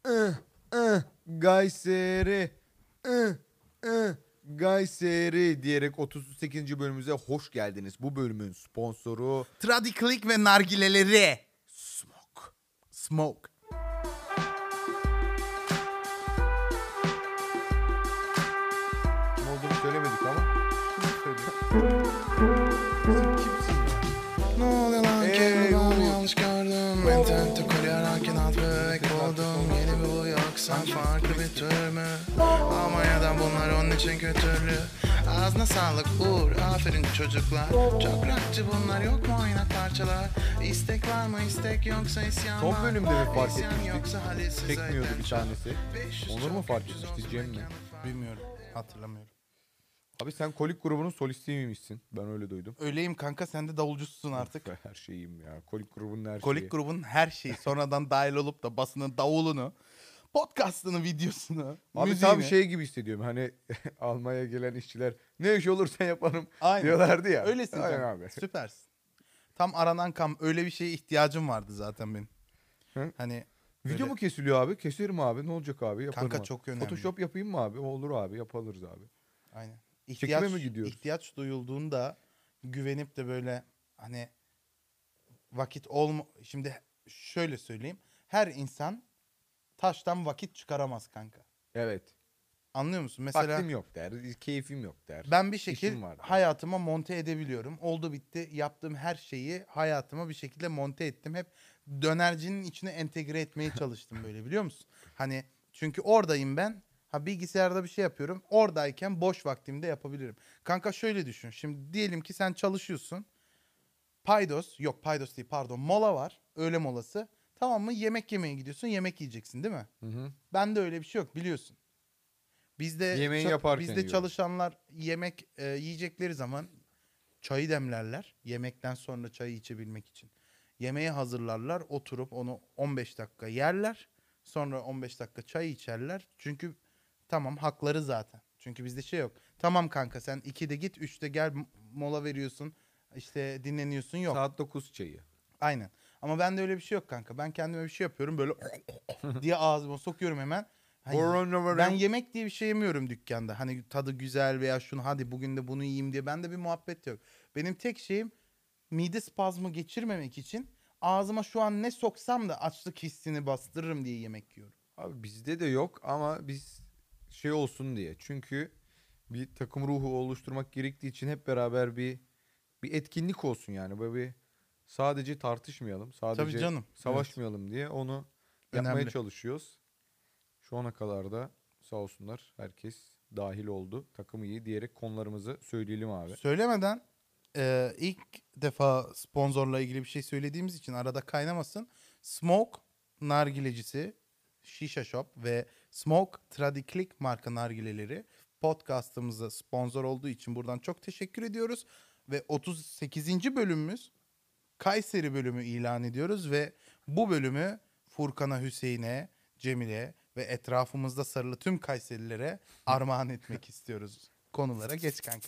Gayseri. Gayseri diyerek 38. bölümümüze hoş geldiniz. Bu bölümün sponsoru Tradiklik ve nargileleri. Smoke. kim olduğunu söylemedik ama. Sen kimsin ya? Ne oluyor lan ki Umut. ben yanlış gördüm. İnternette koruyarak inat bebek buldum. Yeni bir bu yoksa farklı bir tür mü? Almanya'dan bunlar onun için kötülü. Ağzına sağlık Uğur, aferin çocuklar. Çok rockçı bunlar, yok mu oynak parçalar? İstek var mı, istek yoksa isyan var. Son bölümde mi fark İsyan etmiştik? yoksa halsiz Çekmiyordu bir zaten. tanesi. Onur mu fark etmişti, Cem mi? Bilmiyorum, hatırlamıyorum. Abi sen Kolik grubunun solistiymişsin. Ben öyle duydum. Öyleyim kanka, sen de davulcusun artık. Her şeyim ya. Kolik grubunun her şeyi. Kolik grubun her şeyi, sonradan dahil olup da basının davulunu, podcastını, videosunu, Abi müziğini. tam şey gibi hissediyorum. Hani Almanya'ya gelen işçiler ne iş olursa yaparım Aynen. diyorlardı ya. Öylesin Aynen canım. abi. Süpersin. Tam aranan kam, öyle bir şeye ihtiyacım vardı zaten benim. Hı? Hani Video böyle- mu kesiliyor abi? Keserim abi. Ne olacak abi? Yaparım Kanka abi. çok önemli. Photoshop yapayım mı abi? Olur abi. Yapalırız abi. Aynen. Çekime mi gidiyoruz? İhtiyaç duyulduğunda güvenip de böyle hani Şimdi şöyle söyleyeyim. Her insan taştan vakit çıkaramaz kanka. Evet. Anlıyor musun? Mesela Vaktim yok der. Keyfim yok der. ben bir şekilde İşim var der. hayatıma monte edebiliyorum. Oldu bitti. Yaptığım her şeyi hayatıma bir şekilde monte ettim. Hep dönercinin içine entegre etmeye çalıştım böyle, biliyor musun? Hani çünkü oradayım ben. Ha, bilgisayarda bir şey yapıyorum. Oradayken boş vaktimde yapabilirim. Kanka şöyle düşün. Şimdi diyelim ki sen çalışıyorsun. Paydos değil, pardon. Mola var. Öğle molası. Tamam mı? Yemek yemeye gidiyorsun. Yemek yiyeceksin değil mi? Hı. Bende öyle bir şey yok, biliyorsun. Bizde Yemeği yaparken bizde yiyorum. çalışanlar yemek yiyecekleri zaman çayı demlerler. Yemekten sonra çayı içebilmek için. Yemeği hazırlarlar. Oturup onu 15 dakika yerler. Sonra 15 dakika çay içerler. Çünkü tamam, hakları zaten. Çünkü bizde şey yok. Tamam kanka, sen 2'de git, 3'te gel, mola veriyorsun. İşte dinleniyorsun, yok. Saat 9 çayı. Aynen. Ama bende öyle bir şey yok kanka. Ben kendime bir şey yapıyorum böyle diye ağzıma sokuyorum hemen. Hani ben yemek diye bir şey yemiyorum dükkanda. Hani tadı güzel veya şunu hadi bugün de bunu yiyeyim diye. Bende bir muhabbet yok. Benim tek şeyim mide spazmı geçirmemek için ağzıma şu an ne soksam da açlık hissini bastırırım diye yemek yiyorum. Abi bizde de yok ama biz şey olsun diye. Çünkü bir takım ruhu oluşturmak gerektiği için hep beraber bir etkinlik olsun yani. Böyle bir sadece tartışmayalım, sadece Tabii canım. savaşmayalım diye onu yapmaya Önemli. çalışıyoruz. Şu ana kadar da sağ olsunlar herkes dahil oldu. Takım iyi diyerek konularımızı söyleyelim abi. Söylemeden ilk defa sponsorla ilgili bir şey söylediğimiz için arada kaynamasın. Smoke nargilecisi, Shisha Shop ve Smoke Tradiklik marka nargileleri podcastımıza sponsor olduğu için buradan çok teşekkür ediyoruz. Ve 38. bölümümüz Kayseri bölümü ilan ediyoruz ve bu bölümü Furkan'a, Hüseyin'e, Cemile ve etrafımızda sarılı tüm Kayserililere armağan etmek istiyoruz. Konulara geç kanka.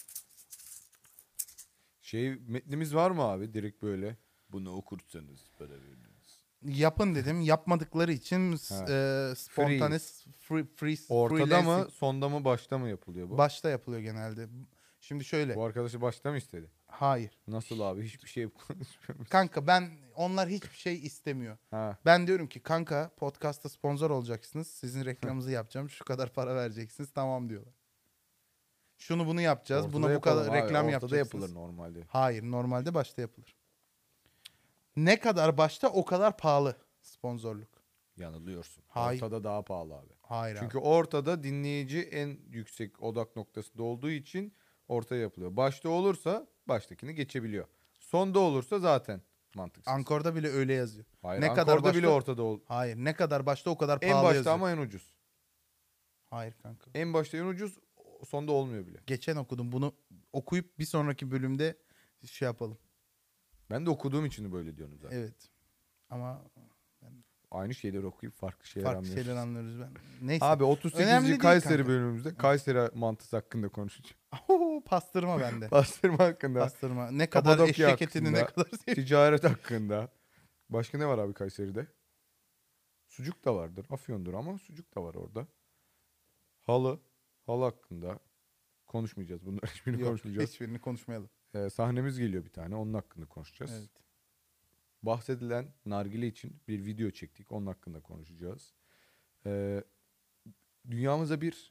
Metnimiz var mı abi direkt böyle? Bunu okursanız para veririz. Yapın dedim. Yapmadıkları için spontane Ortada freelancing mı, sonda mı, başta mı yapılıyor bu? başta yapılıyor genelde. Şimdi şöyle. Bu arkadaşı başta mı istedi? Hayır. Nasıl abi? Hiçbir şey konuşmuyoruz. Kanka onlar hiçbir şey istemiyor. Ha. Ben diyorum ki kanka podcast'ta sponsor olacaksınız. Sizin reklamınızı yapacağım. Şu kadar para vereceksiniz. Tamam diyorlar. Şunu bunu yapacağız. Ortada Buna bu kadar yapalım abi. reklam Ortada yapacaksınız. yapılır normalde. Hayır, normalde başta yapılır. Ne kadar başta o kadar pahalı sponsorluk. Yanılıyorsun. Hayır. Ortada daha pahalı abi. Hayır Çünkü abi. ortada dinleyici en yüksek odak noktasında olduğu için ortaya yapılıyor. Başta olursa baştakini geçebiliyor. Sonda olursa zaten mantıksız. Ankor'da bile öyle yazıyor. Hayır, ne Ankor'da kadar başta bile ortada ol. Hayır, ne kadar başta o kadar En pahalı başta yazıyor. ama en ucuz. Hayır kanka. En başta en ucuz, sonda olmuyor bile. Geçen okudum. Bunu okuyup bir sonraki bölümde şey yapalım. Ben de okuduğum için böyle diyorum zaten. Evet. Ama Aynı şeyleri okuyup farklı şeyler farklı anlıyoruz. şeyler anlıyoruz ben. Neyse. Abi Önemli 38. değil Kayseri kanka. bölümümüzde Kayseri mantısı hakkında konuşacağız. Pastırma bende. Pastırma hakkında, Pastırma. Ne kadar Kapadokya eşek etini ne hakkında. kadar seviyorum. ticaret hakkında. Başka ne var abi Kayseri'de? Sucuk da vardır. Afyon'dur ama sucuk da var orada. Halı. Halı hakkında konuşmayacağız. Bunların hiçbirini Yok, konuşmayacağız. hiçbirini konuşmayalım. Sahnemiz geliyor bir tane. Onun hakkında konuşacağız. Evet. Bahsedilen nargile için bir video çektik. Onun hakkında konuşacağız. Ee, Dünyamıza bir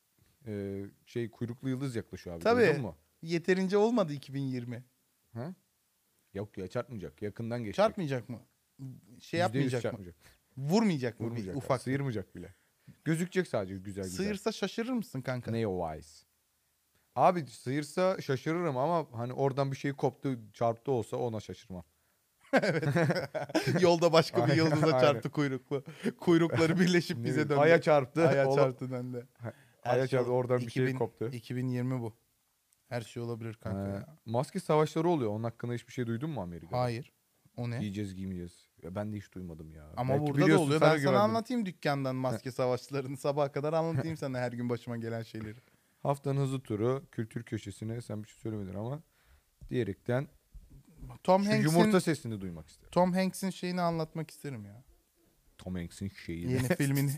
kuyruklu yıldız yaklaşıyor abi. Tabii. Duydun mu? Yeterince olmadı 2020. Ha? Yok ya, çarpmayacak. Yakından geçecek. Çarpmayacak mı? Şey %100 yapmayacak mı? çarpmayacak. Vurmayacak mı? Vurmayacak. Ufak. Sıyırmayacak bile. Gözükecek sadece güzel güzel. Sıyırsa şaşırır mısın kanka? Neowise. Abi sıyırsa şaşırırım ama hani oradan bir şey koptu, çarptı olsa ona şaşırmam. Evet. Yolda başka bir Aynen, yıldıza aynen. çarptı kuyruklu. Kuyrukları birleşip bize döndü. Aya çarptı. Aya ola- çarptı döndü. Aya Her şey çarptı, oradan bir şey 2000 koptu. 2020 bu. Her şey olabilir kanka ya. Maske savaşları oluyor. Onun hakkında hiçbir şey duydun mu Amerika'da? Hayır. O ne? Giyeceğiz giymeyeceğiz. Ya ben de hiç duymadım ya. Ama Belki burada da biliyorsun, oluyor. Ben sana güvendim. anlatayım dükkandan maske savaşlarını. Sabaha kadar anlatayım sana her gün başıma gelen şeyleri. Haftanın hızlı turu kültür köşesine sen bir şey söylemedin ama diyerekten Tom şu Hanks'in yumurta sesini duymak isterim. Tom Hanks'in şeyini anlatmak isterim ya. Tom Hanks'in şeyi. Yeni filmini.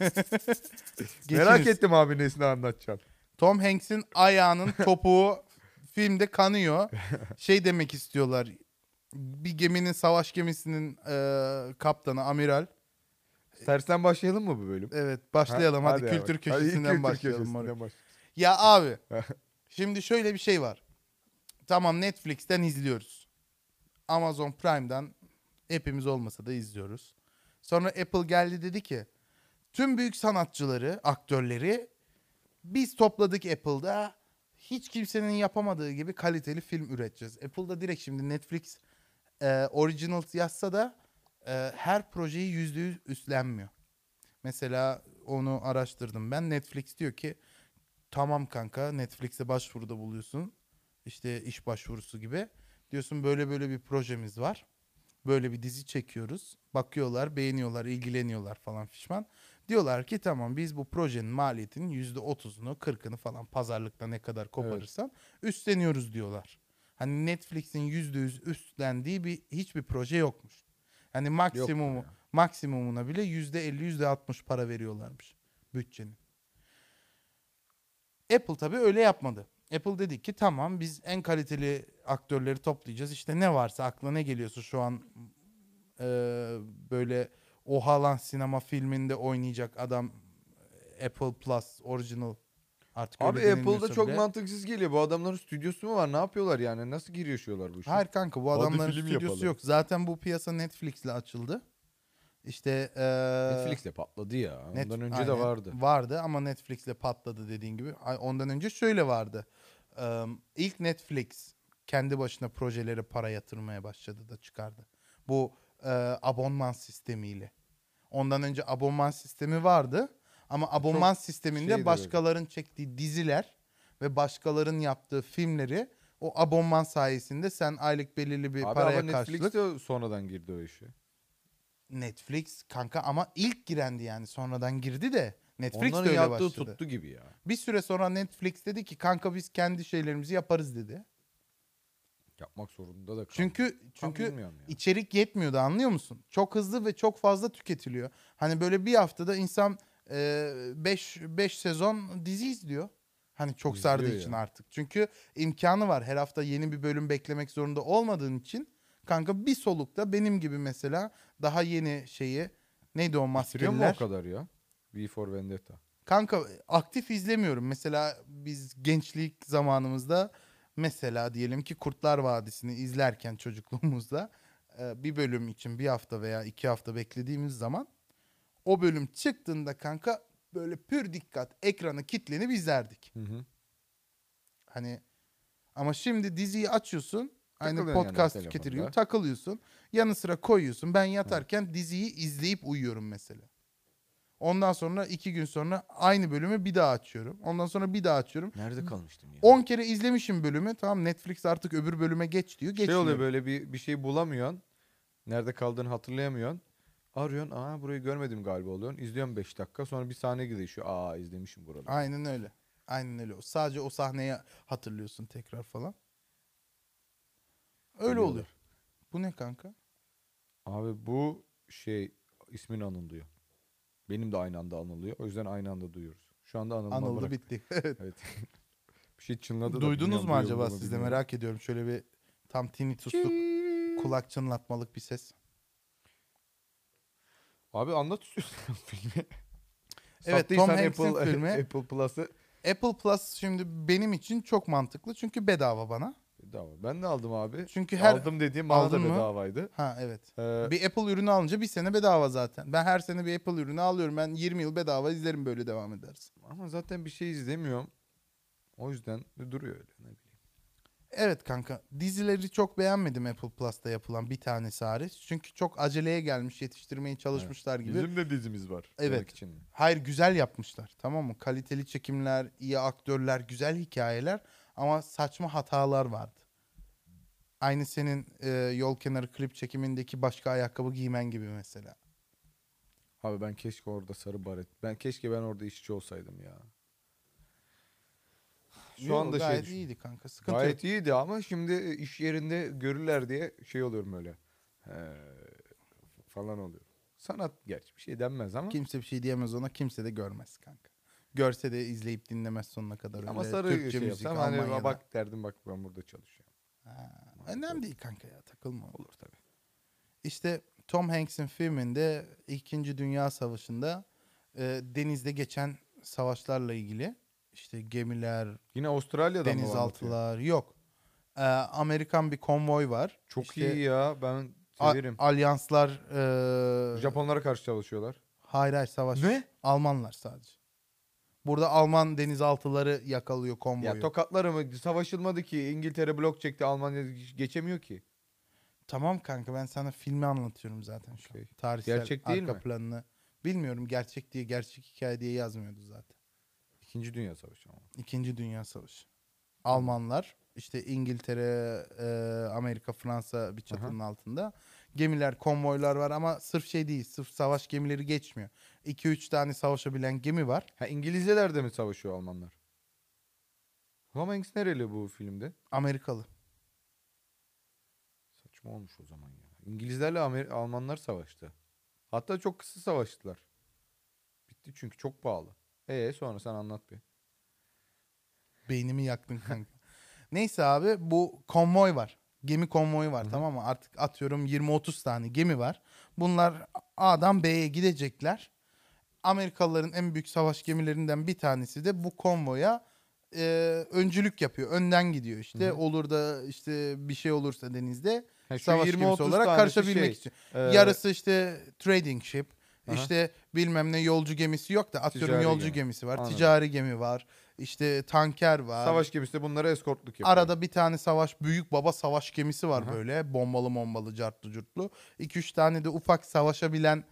Merak Geçiniz. ettim abi nesini anlatacaksın. Tom Hanks'in ayağının topuğu filmde kanıyor. Şey demek istiyorlar. Bir geminin, savaş gemisinin kaptanı, amiral. Tersten başlayalım mı bu bölüm? Evet, başlayalım. Ha, hadi abi. kültür Hadi köşesinden kültür başlayalım. köşesinden moruk. baş- Ya abi, şimdi şöyle bir şey var. Tamam, Netflix'ten izliyoruz. Amazon Prime'dan hepimiz olmasa da izliyoruz. Sonra Apple geldi, dedi ki tüm büyük sanatçıları, aktörleri biz topladık Apple'da. Hiç kimsenin yapamadığı gibi kaliteli film üreteceğiz. Apple'da direkt şimdi Netflix original yazsa da her projeyi %100 üstlenmiyor. Mesela onu araştırdım ben. Netflix diyor ki tamam kanka, Netflix'e başvuruda buluyorsun. İşte iş başvurusu gibi. Diyorsun böyle böyle bir projemiz var. Böyle bir dizi çekiyoruz. Bakıyorlar, beğeniyorlar, ilgileniyorlar falan fişman. Diyorlar ki tamam, biz bu projenin maliyetinin %30'unu, 40'ını falan pazarlıkta ne kadar koparırsan üstleniyoruz diyorlar. Hani Netflix'in %100 üstlendiği hiçbir proje yokmuş. Hani Yoktur ya. maksimumuna bile %50, %60 para veriyorlarmış bütçenin. Apple tabii öyle yapmadı. Apple dedi ki tamam, biz en kaliteli aktörleri toplayacağız. İşte ne varsa, aklına ne geliyorsa şu an böyle Oha lan sinema filminde oynayacak adam, Apple Plus Original, artık Abi öyle Apple'da denilmiyorsa çok bile. mantıksız geliyor. Bu adamların stüdyosu mu var? Ne yapıyorlar yani? Nasıl giriyorlar bu işe? Hayır kanka, bu Hadi adamların film stüdyosu yapalım. yok. Zaten bu piyasa Netflix'le açıldı. İşte Netflix'le patladı ya. Ondan önce de aynen, vardı. vardı ama Netflix'le patladı dediğin gibi. Ondan önce şöyle vardı. İlk Netflix kendi başına projelere para yatırmaya başladı da çıkardı. Bu abonman sistemiyle. Ondan önce abonman sistemi vardı. Ama abonman sisteminde şeydi başkalarının çektiği diziler ve başkalarının yaptığı filmleri o abonman sayesinde sen aylık belirli bir Abi paraya ama karşılık. Netflix de sonradan girdi o işe. Netflix kanka ama ilk girendi yani, sonradan girdi de Netflix Onların de öyle yaptığı başladı. tuttu gibi ya. Bir süre sonra Netflix dedi ki kanka biz kendi şeylerimizi yaparız dedi. Yapmak zorunda da kaldı. Çünkü bilmiyorum ya. içerik yetmiyordu, anlıyor musun? Çok hızlı ve çok fazla tüketiliyor. Hani böyle bir haftada insan 5 sezon dizi izliyor. Hani çok İzliyor sardığı ya. için artık. Çünkü imkanı var. Her hafta yeni bir bölüm beklemek zorunda olmadığın için kanka bir solukta benim gibi mesela daha yeni şeyi, neydi o Bitiriyor mu o maskeliler? kadar ya? V for Vendetta. Kanka aktif izlemiyorum. Mesela biz gençlik zamanımızda mesela diyelim ki Kurtlar Vadisi'ni izlerken çocukluğumuzda bir bölüm için bir hafta veya 2 hafta beklediğimiz zaman o bölüm çıktığında kanka böyle pür dikkat ekranı kilitlenip izlerdik. Hı hı. Hani ama şimdi diziyi açıyorsun. Aynı Takılıyorsun yani podcast telefonda. tüketir gibi takılıyorsun. Yanı sıra koyuyorsun. Ben yatarken diziyi izleyip uyuyorum mesela. Ondan sonra 2 gün sonra aynı bölümü bir daha açıyorum. Ondan sonra bir daha açıyorum. Nerede kalmıştım ya? 10 kere izlemişim bölümü. Tamam, Netflix artık öbür bölüme geç diyor. Şey Geçmiyorum. oluyor, böyle bir şey bulamıyorsun. Nerede kaldığını hatırlayamıyorsun. Arıyorsun. Aa, burayı görmedim galiba oluyorsun. İzliyorsun 5 dakika. Sonra bir saniye değişiyor. Aa, izlemişim buraları. Aynen öyle. Aynen öyle. Sadece o sahneyi hatırlıyorsun tekrar falan. Öyle Biliyorlar. oluyor. Bu ne kanka? Abi bu ismin anılıyor. Benim de aynı anda anılıyor. O yüzden aynı anda duyuyoruz. Şu anda anılma Anıldı bırak. bitti. Evet. Evet. Bir şey çınladı da Duydunuz bilmiyorum mu duyuldu acaba mu siz de, bilmiyorum. merak ediyorum. Şöyle bir tam tinnitusluk, Çiii. kulak çınlatmalık bir ses. Abi anlat istiyorsan filmi. Evet, Tom Sattıysan Hanks'in filmi. Apple Plus'ı. Apple Plus şimdi benim için çok mantıklı. Çünkü bedava bana. Bedava. Ben de aldım abi. Çünkü Aldım dediğim bana aldın da mı? bedavaydı. Ha evet. Ee, Bir Apple ürünü alınca bir sene bedava zaten. Ben her sene bir Apple ürünü alıyorum. Ben 20 yıl bedava izlerim böyle devam edersin. ama zaten bir şey izlemiyorum. O yüzden de duruyor öyle. Ne bileyim. Evet kanka. Dizileri çok beğenmedim Apple Plus'ta yapılan, bir tanesi hariç. Çünkü çok aceleye gelmiş, yetiştirmeye çalışmışlar gibi. Bizim de dizimiz var. Evet. Demek için mi? Hayır, güzel yapmışlar, tamam mı? Kaliteli çekimler, iyi aktörler, güzel hikayeler ama saçma hatalar vardı. Aynı senin yol kenarı klip çekimindeki başka ayakkabı giymen gibi mesela. Abi ben keşke orada sarı baret. Keşke ben orada işçi olsaydım ya. Şu Yo, anda gayet düşün. iyiydi kanka. Sıkıntı yok. Gayet iyiydi ama şimdi iş yerinde görürler diye şey oluyorum öyle. He, falan oluyor. Sanat gerçi bir şey denmez ama. Kimse bir şey diyemez ona. Kimse de görmez kanka. Görse de izleyip dinlemez sonuna kadar öyle. Ama sarı Türkçe şey müzik yapsam hani Almanya'da. bak derdim bak ben burada çalışıyorum. Ha, önemli değil kanka ya, takılma. Olur tabii. İşte Tom Hanks'in filminde 2. Dünya Savaşı'nda denizde geçen savaşlarla ilgili, işte gemiler, Yine Avustralya'dan mı anlatıyor? denizaltılar yok. Amerikan bir konvoy var. Çok İşte iyi ya ben severim. alyanslar, Japonlara karşı çalışıyorlar. hayır savaş. Ne? Almanlar sadece. Burada Alman denizaltıları yakalıyor konvoyu. Ya tokatları mı? Savaşılmadı ki. İngiltere blok çekti. Almanya geçemiyor ki. Tamam kanka, ben sana filmi anlatıyorum zaten şu an. Okey. Tarihsel Gerçek değil arka mi? planını. Bilmiyorum, gerçek diye, gerçek hikaye diye yazmıyordu zaten. İkinci Dünya Savaşı ama. 2. Dünya Savaşı. Almanlar işte İngiltere, Amerika, Fransa bir çatının altında. Gemiler, konvoylar var ama sırf şey değil, sırf savaş gemileri geçmiyor. 2-3 tane savaşabilen gemi var. Ha İngilizler de mi savaşıyor Almanlar? Tom Hanks nereli bu filmde? Amerikalı. Saçma olmuş o zaman ya. İngilizlerle Almanlar savaştı. Hatta çok kısa savaştılar. Bitti çünkü çok pahalı. Sonra sen anlat bir. Beynimi yaktın kanka. Neyse abi, bu konvoy var. Gemi konvoyu var, Hı hı. tamam mı? Artık atıyorum 20-30 tane gemi var. Bunlar A'dan B'ye gidecekler. Amerikalıların en büyük savaş gemilerinden bir tanesi de bu konvoya öncülük yapıyor. Önden gidiyor işte. Hı hı. Olur da işte bir şey olursa denizde Ha, şu savaş gemisi 20-30 olarak tanesi karışabilmek şey, için. e, Yarısı işte trading ship. Aha. İşte bilmem ne yolcu gemisi yok da atıyorum Ticari yolcu gemi. gemisi var. Anladım. Ticari gemi var. İşte tanker var. Savaş gemisi de bunlara eskortluk yapıyor. Arada bir tane büyük baba savaş gemisi var Aha. böyle. Bombalı cartlı curtlu. 2-3 tane de ufak savaşabilen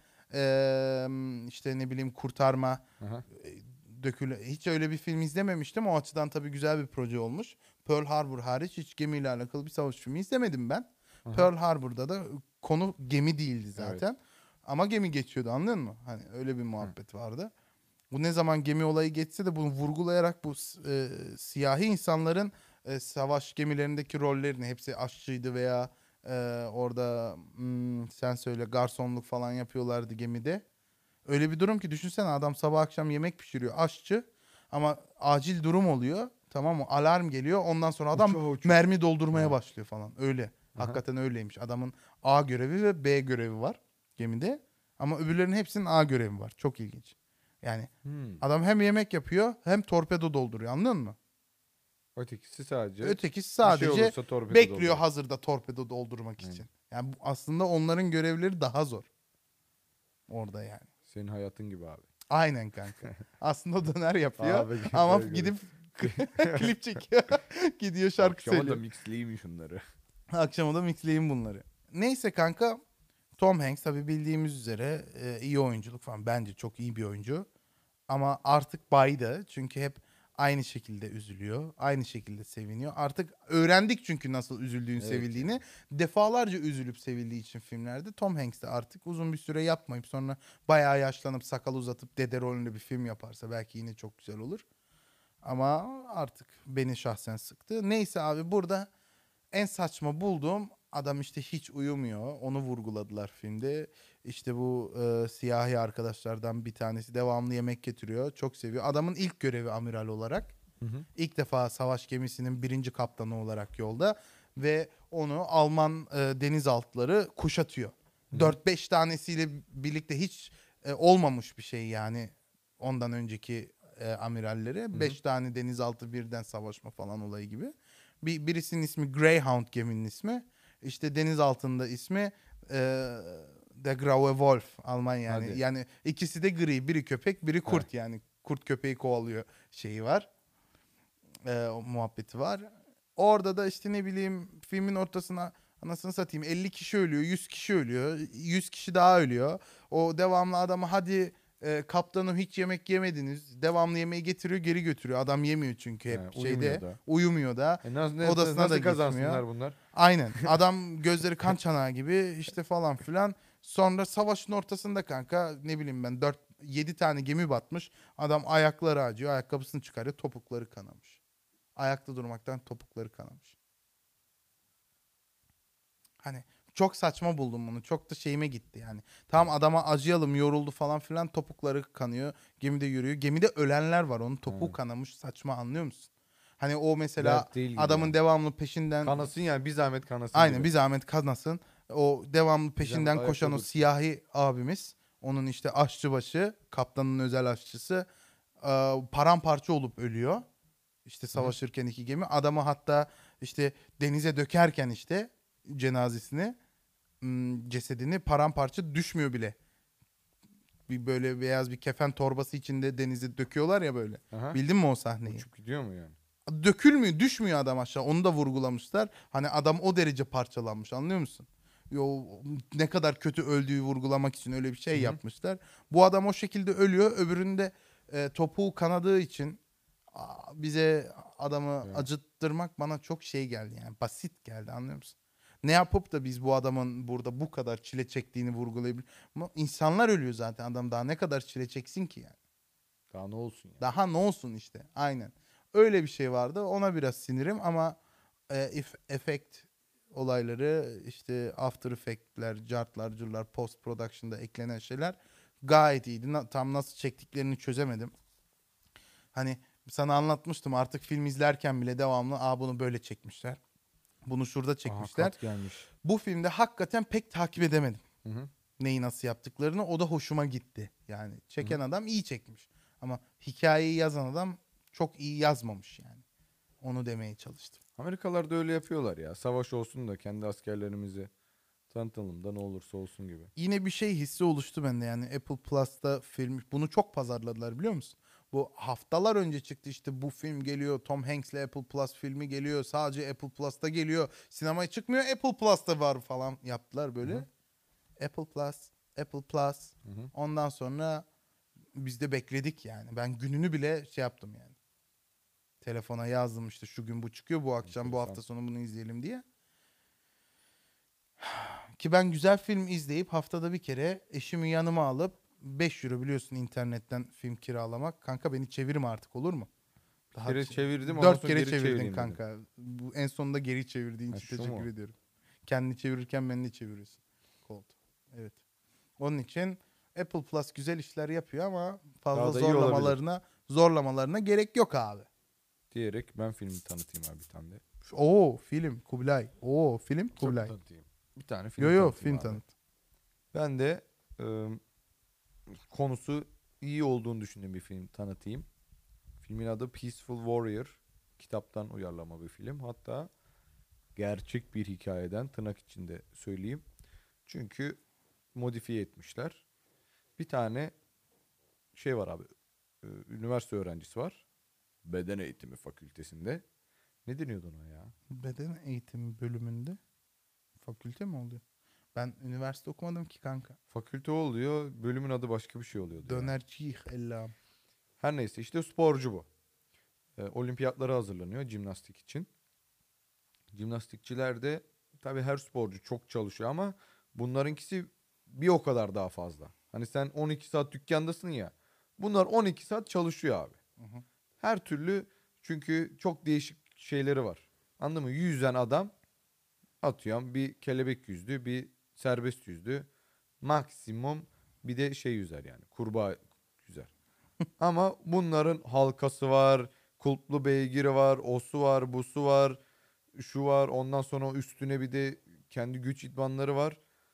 işte ne bileyim kurtarma Aha. Hiç öyle bir film izlememiştim. O açıdan tabii güzel bir proje olmuş. Pearl Harbor hariç hiç gemiyle alakalı bir savaş filmi izlemedim ben. Aha. Pearl Harbor'da da konu gemi değildi zaten. Evet. Ama gemi geçiyordu, anladın mı? Hani öyle bir muhabbet vardı. Bu ne zaman gemi olayı geçse de bunu vurgulayarak bu siyahi insanların savaş gemilerindeki rollerini, hepsi aşçıydı veya orada sen söyle garsonluk falan yapıyorlardı gemide. Öyle bir durum ki düşünsene, adam sabah akşam yemek pişiriyor, aşçı, ama acil durum oluyor, tamam mı? Alarm geliyor, ondan sonra adam Uçuyor. mermi doldurmaya Ha. başlıyor falan, öyle. Aha. Hakikaten öyleymiş. Adamın A görevi ve B görevi var gemide, ama öbürlerinin hepsinin A görevi var. Çok ilginç. Yani adam hem yemek yapıyor hem torpedo dolduruyor, anladın mı? Ötekisi sadece. Ötekisi Bir sadece şey olursa torpido bekliyor dolduruyor. hazırda torpedo doldurmak Aynen. için. Yani aslında onların görevleri daha zor orada yani. Senin hayatın gibi abi. Aynen kanka. Aslında döner yapıyor Abi, ama böyle gidip klip çekiyor. Gidiyor şarkı Akşama da söylüyor. mixleyeyim şunları. Akşama da mixleyin bunları. Neyse kanka, Tom Hanks tabii bildiğimiz üzere iyi oyunculuk falan. Bence çok iyi bir oyuncu. Ama artık baydı. Çünkü hep aynı şekilde üzülüyor. Aynı şekilde seviniyor. Artık öğrendik çünkü nasıl üzüldüğünü, Evet. sevildiğini. Defalarca üzülüp sevildiği için filmlerde. Tom Hanks de artık uzun bir süre yapmayıp sonra bayağı yaşlanıp sakal uzatıp dede rolünde bir film yaparsa belki yine çok güzel olur. Ama artık beni şahsen sıktı. Neyse abi, burada en saçma bulduğum Adam işte hiç uyumuyor. Onu vurguladılar filmde. İşte bu siyahi arkadaşlardan bir tanesi devamlı yemek getiriyor. Çok seviyor. Adamın ilk görevi amiral olarak. Hı hı. İlk defa savaş gemisinin birinci kaptanı olarak yolda. Ve onu Alman denizaltıları kuşatıyor. Hı hı. 4-5 tanesiyle birlikte hiç olmamış bir şey yani. Ondan önceki amiralleri. Hı 5 tane denizaltı birden savaşma falan olayı gibi. Birisinin ismi Greyhound geminin ismi. İşte deniz altında ismi Der Graue Wolf Alman yani. Hadi. Yani ikisi de gri. Biri köpek, biri kurt yani. Kurt köpeği kovalıyor şeyi var. O muhabbeti var. Orada da işte ne bileyim filmin ortasına anasını satayım 50 kişi ölüyor, 100 kişi ölüyor, 100 kişi daha ölüyor. O devamlı adamı hadi kaptanım hiç yemek yemediniz. Devamlı yemeği getiriyor geri götürüyor. Adam yemiyor çünkü hep Uyumuyor şeyde da. uyumuyor da. Odasına Nasıl da kazansınlar gitmiyor. bunlar? Aynen. Adam gözleri kan çanağı gibi işte falan filan. Sonra savaşın ortasında kanka ne bileyim ben 4-7 tane gemi batmış. Adam ayakları acıyor. Ayakkabısını çıkarıyor. Topukları kanamış. Ayakta durmaktan topukları kanamış. Hani çok saçma buldum bunu. Çok da şeyime gitti yani. Tamam adama acıyalım yoruldu falan filan topukları kanıyor. Gemide yürüyor. Gemide ölenler var. Onun topuğu Ha. kanamış. Saçma anlıyor musun? Hani o mesela Dert değil gibi adamın yani. devamlı peşinden Kanasın yani bir zahmet kanasın aynen gibi. bir zahmet kanasın. O devamlı Bir zahmet peşinden koşan ayakta o dursun. siyahi abimiz. Onun işte aşçıbaşı. Kaptanın özel aşçısı. Paramparça olup ölüyor. İşte Hı hı. savaşırken iki gemi. Adamı hatta işte denize dökerken işte cenazesini cesedini paramparça düşmüyor bile. Bir böyle beyaz bir kefen torbası içinde denize döküyorlar ya böyle. Aha. Bildin mi o sahneyi? Uçup gidiyor mu yani? Dökülmüyor, düşmüyor adam aşağı. Onu da vurgulamışlar. Hani adam o derece parçalanmış anlıyor musun? Yo, ne kadar kötü öldüğü vurgulamak için öyle bir Hı şey hı. yapmışlar. Bu adam o şekilde ölüyor. Öbüründe topuğu kanadığı için bize adamı Ya. acıttırmak bana çok şey geldi yani. Basit geldi anlıyor musun? Ne yapıp da biz bu adamın burada bu kadar çile çektiğini vurgulayabilir. Ama insanlar ölüyor zaten adam daha ne kadar çile çeksin ki yani. Daha ne olsun yani? Daha ne olsun işte aynen. Öyle bir şey vardı ona biraz sinirim ama efekt olayları işte after effect'ler, cartlar, curlar, post production'da eklenen şeyler gayet iyiydi. Tam nasıl çektiklerini çözemedim. Hani sana anlatmıştım artık film izlerken bile devamlı bunu böyle çekmişler. Bunu şurada Aha çekmişler. kat gelmiş. Bu filmde hakikaten pek takip edemedim. Hı hı. Neyi nasıl yaptıklarını o da hoşuma gitti. Yani Hı hı. çeken adam iyi çekmiş. Ama hikayeyi yazan adam çok iyi yazmamış yani. Onu demeye çalıştım. Amerikalılar da öyle yapıyorlar ya. Savaş olsun da kendi askerlerimizi tanıtalım da ne olursa olsun gibi. Yine bir şey hissi oluştu bende yani Apple Plus'ta film bunu çok pazarladılar biliyor musun? Bu haftalar önce çıktı işte bu film geliyor Tom Hanks'le Apple Plus filmi geliyor sadece Apple Plus'ta geliyor sinemaya çıkmıyor Apple Plus'ta var falan yaptılar Hı böyle. hı. Apple Plus, Apple Plus Hı hı. ondan sonra biz de bekledik yani ben gününü bile şey yaptım yani. Telefona yazdım işte şu gün bu çıkıyor bu akşam bu Enteresan. hafta sonu bunu izleyelim diye. Ki ben güzel film izleyip haftada bir kere eşimi yanıma alıp 5 euro biliyorsun internetten film kiralamak. Kanka beni çevirme artık olur mu? Bir kere çevirdim ondan 4 sonra kere geri çevirdin çevireyim dedim. kanka. Bu en sonunda geri çevirdiğin Ha için şu teşekkür mu? ediyorum. Kendini çevirirken beni de çeviriyorsun. Koltuğu. Evet. Onun için Apple Plus güzel işler yapıyor ama fazla Daha da iyi olabilir. zorlamalarına gerek yok abi. Diyerek ben filmi tanıtayım abi bir tane de. Oo film Kubilay. Oo film Çok mu Kubilay. tanıtayım? Bir tane Yo film yo tanıtayım film abi. tanıt. Ben de konusu iyi olduğunu düşündüğüm bir film tanıtayım. Filmin adı Peaceful Warrior. Kitaptan uyarlama bir film. Hatta gerçek bir hikayeden tırnak içinde söyleyeyim. Çünkü modifiye etmişler. Bir tane şey var abi. Üniversite öğrencisi var. Beden eğitimi fakültesinde. Ne deniyordu ona ya? Beden eğitimi bölümünde fakülte mi oluyor? Ben üniversite okumadım ki kanka. Fakülte oluyor. Bölümün adı başka bir şey oluyordu ya. Dönerciyih ellam. Her neyse işte sporcu bu. Olimpiyatlara hazırlanıyor jimnastik için. Jimnastikçiler de tabii her sporcu çok çalışıyor ama bunlarınkisi bir o kadar daha fazla. Hani sen 12 saat dükkandasın ya. Bunlar 12 saat çalışıyor abi. Hı hı. Her türlü çünkü çok değişik şeyleri var. Anladın mı? Yüzen adam Atıyorum bir kelebek yüzdü, bir serbest yüzdü. Maksimum bir de şey yüzer yani. Kurbağa yüzer. Ama bunların halkası var, kulplu beygiri var, osu var, busu var, şu var. Ondan sonra üstüne bir de kendi güç idmanları var.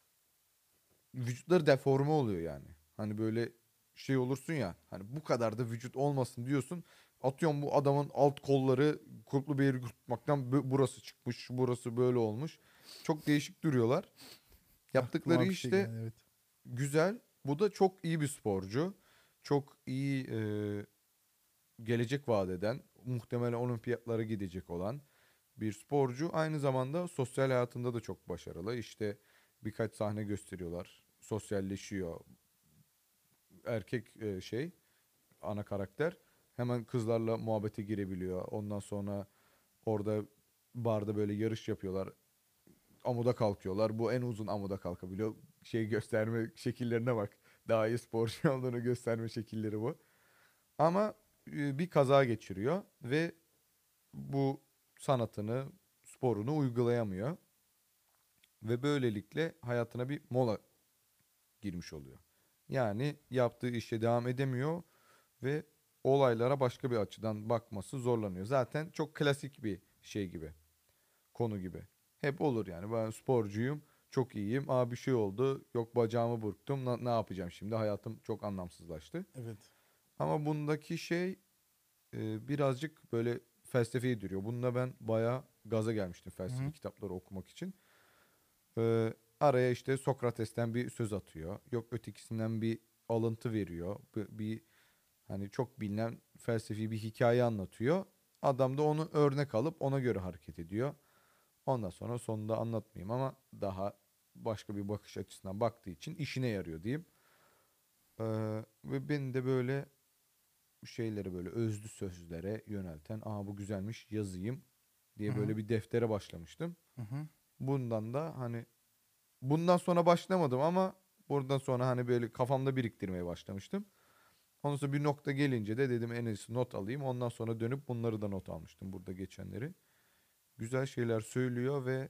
Vücutları deforme oluyor yani. Hani böyle şey olursun ya. Hani bu kadar da vücut olmasın diyorsun. Atıyorum bu adamın alt kolları kulplu beygir tutmaktan burası çıkmış, burası böyle olmuş. Çok değişik duruyorlar. Yaptıkları Aklıma bir şey işte geldi, evet. güzel. Bu da çok iyi bir sporcu. Çok iyi gelecek vaat eden, muhtemelen olimpiyatlara gidecek olan bir sporcu. Aynı zamanda sosyal hayatında da çok başarılı. İşte birkaç sahne gösteriyorlar. Sosyalleşiyor. Erkek ana karakter hemen kızlarla muhabbete girebiliyor. Ondan sonra orada barda böyle yarış yapıyorlar. Amuda kalkıyorlar. Bu en uzun amuda kalkabiliyor. Şey gösterme şekillerine bak. Daha iyi sporcu olduğunu gösterme şekilleri bu. Ama bir kaza geçiriyor ve bu sanatını, sporunu uygulayamıyor. Ve böylelikle hayatına bir mola girmiş oluyor. Yani yaptığı işe devam edemiyor ve olaylara başka bir açıdan bakması zorlanıyor. Zaten çok klasik bir şey gibi, konu gibi. Hep olur yani. Ben sporcuyum, çok iyiyim. Aa bir şey oldu, yok bacağımı burktum. Ne yapacağım şimdi? Hayatım çok anlamsızlaştı. Evet. Ama bundaki şey birazcık böyle felsefeye duruyor. Bununla ben bayağı gaza gelmiştim Hı felsefi hı. kitapları okumak için. Araya işte Sokrates'ten bir söz atıyor. Yok ötekisinden bir alıntı veriyor. Bir hani çok bilinen felsefi bir hikaye anlatıyor. Adam da onu örnek alıp ona göre hareket ediyor. Ondan sonra sonunda anlatmayayım ama daha başka bir bakış açısından baktığı için işine yarıyor diyeyim. Ve beni de böyle şeyleri böyle özlü sözlere yönelten, aa bu güzelmiş yazayım Hı diye hı. böyle bir deftere başlamıştım. Hı hı. Bundan da hani bundan sonra başlamadım ama buradan sonra hani böyle kafamda biriktirmeye başlamıştım. Ondan sonra bir nokta gelince de dedim en iyisi not alayım. Ondan sonra dönüp bunları da not almıştım burada geçenleri. Güzel şeyler söylüyor ve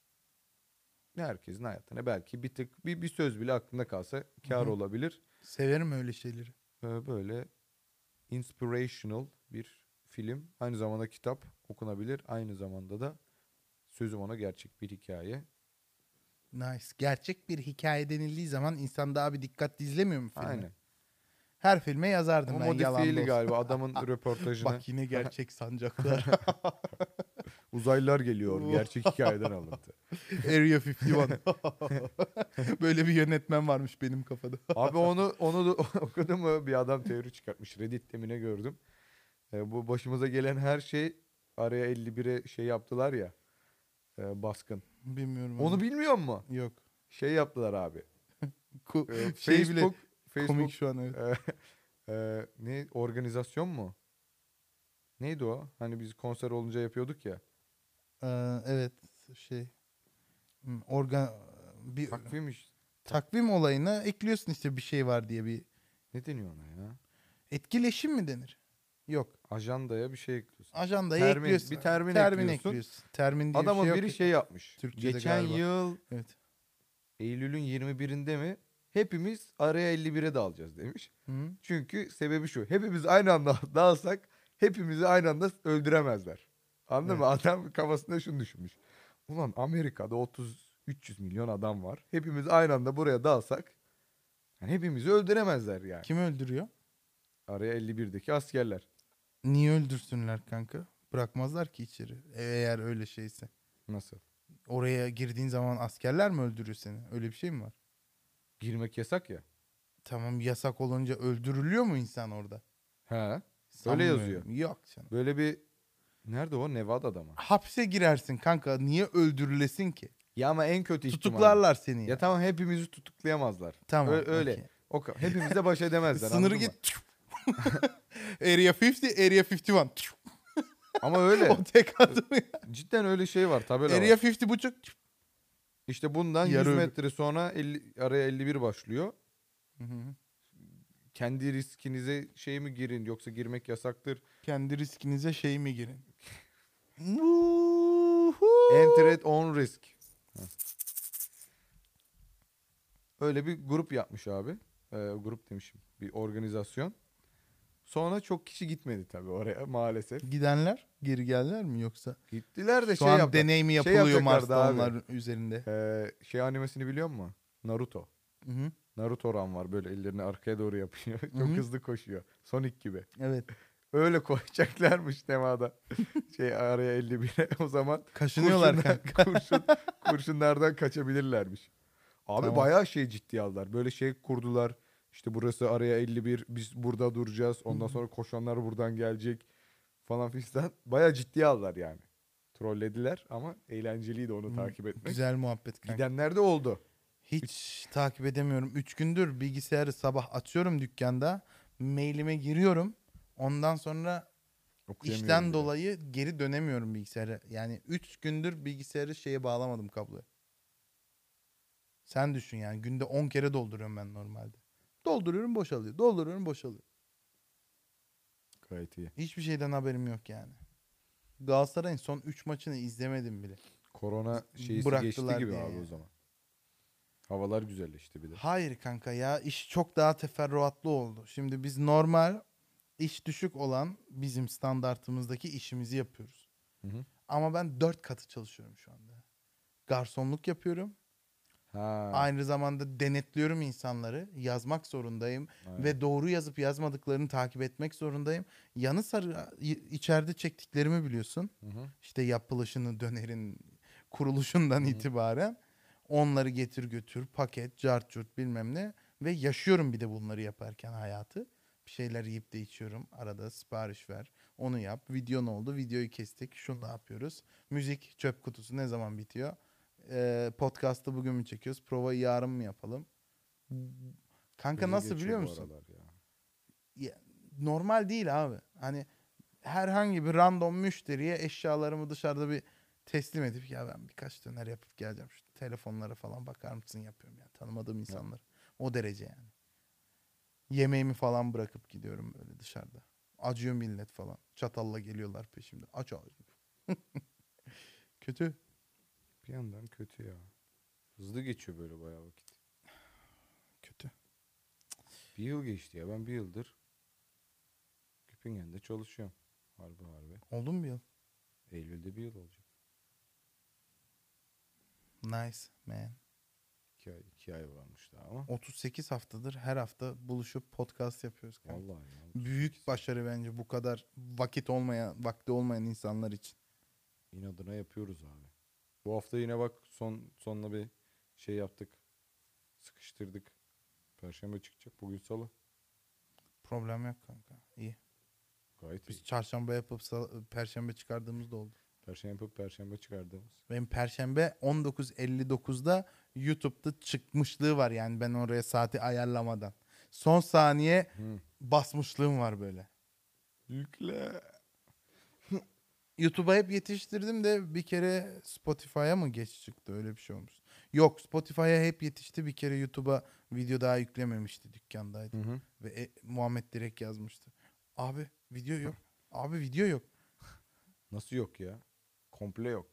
herkesin hayatına belki bir tık bir söz bile aklında kalsa Hı kâr hı. olabilir. Severim öyle şeyleri. Böyle inspirational bir film. Aynı zamanda kitap okunabilir. Aynı zamanda da sözüm ona gerçek bir hikaye. Nice. Gerçek bir hikaye denildiği zaman insan daha bir dikkatli izlemiyor mu filmi? Aynen. Her filme yazardım Ama ben, yalan da modifiyeli olsa. galiba adamın röportajını. Bak yine gerçek sancaklar. Uzaylılar geliyor. Oh. Gerçek hikayeden alıntı. Area 51. Böyle bir yönetmen varmış benim kafada. Abi onu da okudum mu bir adam teori çıkartmış. Reddit'te mi ne gördüm. Bu başımıza gelen her şey araya 51'e şey yaptılar ya. Baskın. Bilmiyorum Onu onu. bilmiyor musun? Yok. Şey yaptılar abi. Şey bile komik Facebook şu an, evet. e, ne organizasyon mu? Neydi o? Hani biz konser olunca yapıyorduk ya. Evet, şey, organ bir Takvim iş. takvim olayına ekliyorsun işte, bir şey var diye bir Ne deniyor ona ya? etkileşim mi denir? Yok. Ajandaya bir şey ekliyorsun. Ajandayı Termin, ekliyorsun. bir termin Termin ekliyorsun. ekliyorsun. Termin diye bir şey Adamın yok biri şey yapmış. Türkçe'de Geçen galiba. yıl Evet. Eylül'ün 21'inde mi? Hepimiz araya 51'e dalacağız demiş. Hı. Çünkü sebebi şu. Hepimiz aynı anda dalsak hepimizi aynı anda öldüremezler. Anladın Evet. mı? Adam kafasında şunu düşünmüş. Ulan Amerika'da 300 milyon adam var. Hepimiz aynı anda buraya dalsak yani hepimizi öldüremezler yani. Kim öldürüyor? Araya 51'deki askerler. Niye öldürsünler kanka? Bırakmazlar ki içeri. Eğer öyle şeyse. Nasıl? Oraya girdiğin zaman askerler mi öldürür seni? Öyle bir şey mi var? Girmek yasak ya. Tamam, yasak olunca öldürülüyor mu insan orada? He. Öyle yazıyor. Sanmıyorum. Yok canım. Böyle bir nerede o? Nevada'da mı? Hapse girersin kanka. Niye öldürülesin ki? Ya ama en kötü ihtimalle. Tutuklarlar seni Ya ya. tamam hepimizi tutuklayamazlar. Tamam. Öyle. Okey. Hepimizle baş edemezler Sınırı anladın mı? git. Area 50, Area 51. Ama öyle. O tek adım ya. Cidden öyle şey var. Tabela Area var. 50 buçuk. İşte bundan 100 Yarı öbür. metre sonra araya 51 başlıyor. Hı hı. Kendi riskinize şey mi girin yoksa girmek yasaktır. Kendi riskinize şey mi girin? Enter at own risk. Öyle bir grup yapmış abi. Grup demişim. Bir organizasyon. Sonra çok kişi gitmedi tabii oraya maalesef. Gidenler geri geldiler mi yoksa? Gittiler de Şu şey an yaptılar. deney mi Şey yapılıyor yapacaklardı Mars'ta abi. onlar üzerinde? Şey animesini biliyor musun? Naruto. Hı hı. Naruto Run var, böyle ellerini arkaya doğru yapıyor. Hı Çok hı. hızlı koşuyor. Sonic gibi. Evet. Öyle koyacaklarmış temada. Şey araya 51'e o zaman Kaşınıyorlar kanka. kurşunlardan kaçabilirlermiş. Abi Tamam. bayağı şey ciddiye aldılar. Böyle şey kurdular. İşte burası araya 51, biz burada duracağız. Ondan sonra koşanlar buradan gelecek falan fistan. Bayağı ciddiye aldılar yani. Trollediler ama eğlenceliydi onu takip etmek. Güzel muhabbet kanka. Gidenler de oldu. Hiç takip edemiyorum. 3 gündür bilgisayarı sabah açıyorum dükkanda. Mailime giriyorum. Ondan sonra Okuyamıyorum işten bile. dolayı geri dönemiyorum bilgisayara. Yani 3 gündür bilgisayarı şeye bağlamadım, kabloya. Sen düşün yani, günde 10 kere dolduruyorum ben normalde. Dolduruyorum boşalıyor. Dolduruyorum boşalıyor. Gayet iyi. Hiçbir şeyden haberim yok yani. Galatasaray'ın son 3 maçını izlemedim bile. Korona şeysi geçti Bıraktılar gibi diye abi yani. o zaman. Havalar güzelleşti bir de. Hayır kanka ya, iş çok daha teferruatlı oldu. Şimdi biz normal iş düşük olan bizim standartımızdaki işimizi yapıyoruz. Hı hı. Ama ben 4 katı çalışıyorum şu anda. Garsonluk yapıyorum. Ha. Aynı zamanda denetliyorum insanları. Yazmak zorundayım. Aynen. Ve doğru yazıp yazmadıklarını takip etmek zorundayım. Yanı sıra içeride çektiklerimi biliyorsun. Hı hı. İşte yapılışını, dönerin kuruluşundan itibaren onları getir götür, paket, cart curt bilmem ne. Ve yaşıyorum bir de bunları yaparken hayatı. Bir şeyler yiyip de içiyorum. Arada sipariş ver. Onu yap. Video ne oldu? Videoyu kestik. Şunu da yapıyoruz. Müzik çöp kutusu ne zaman bitiyor? Podcast'ı bugün mü çekiyoruz? Provayı yarın mı yapalım? Kanka Hızlı nasıl geçiyor biliyor bu musun? aralar ya. Ya, normal değil abi. Hani herhangi bir random müşteriye eşyalarımı dışarıda bir teslim edip, ya ben birkaç döner yapıp geleceğim. Şu telefonlara falan bakar mısın yapıyorum ya. Tanımadığım Ya. insanlar. O derece yani. Yemeğimi falan bırakıp gidiyorum böyle dışarıda. Acıyor millet falan. Çatalla geliyorlar peşimde. Aç ağzını. Kötü. Bir yandan kötü ya. Hızlı geçiyor böyle bayağı vakit. Kötü. Bir yıl geçti ya. Ben bir yıldır Küpingen'de çalışıyorum. Harbi. Oldu mu bir yıl? Eylül'de bir yıl olacak. Nice man. 2 ay varmış daha ama. 38 haftadır her hafta buluşup podcast yapıyoruz kanka. Vallahi ya. Büyük başarı bence bu kadar vakti olmayan insanlar için. İnadına yapıyoruz abi. Bu hafta yine bak sonuna bir şey yaptık. Sıkıştırdık. Perşembe çıkacak. Bugün salı. Problem yok kanka. İyi. Gayet Biz iyi. çarşamba yapıp perşembe çıkardığımız da oldu. Perşembe çıkardığımız. Benim perşembe 19.59'da YouTube'da çıkmışlığı var, yani ben oraya saati ayarlamadan. Son saniye basmışlığım var böyle. Yükle. YouTube'a hep yetiştirdim de bir kere Spotify'a mı geç çıktı, öyle bir şey olmuş. Yok, Spotify'a hep yetişti, bir kere YouTube'a video daha yüklememişti, dükkandaydı. Ve Muhammed direkt yazmıştı. Abi video yok. Abi video yok. Nasıl yok ya? Komple yok.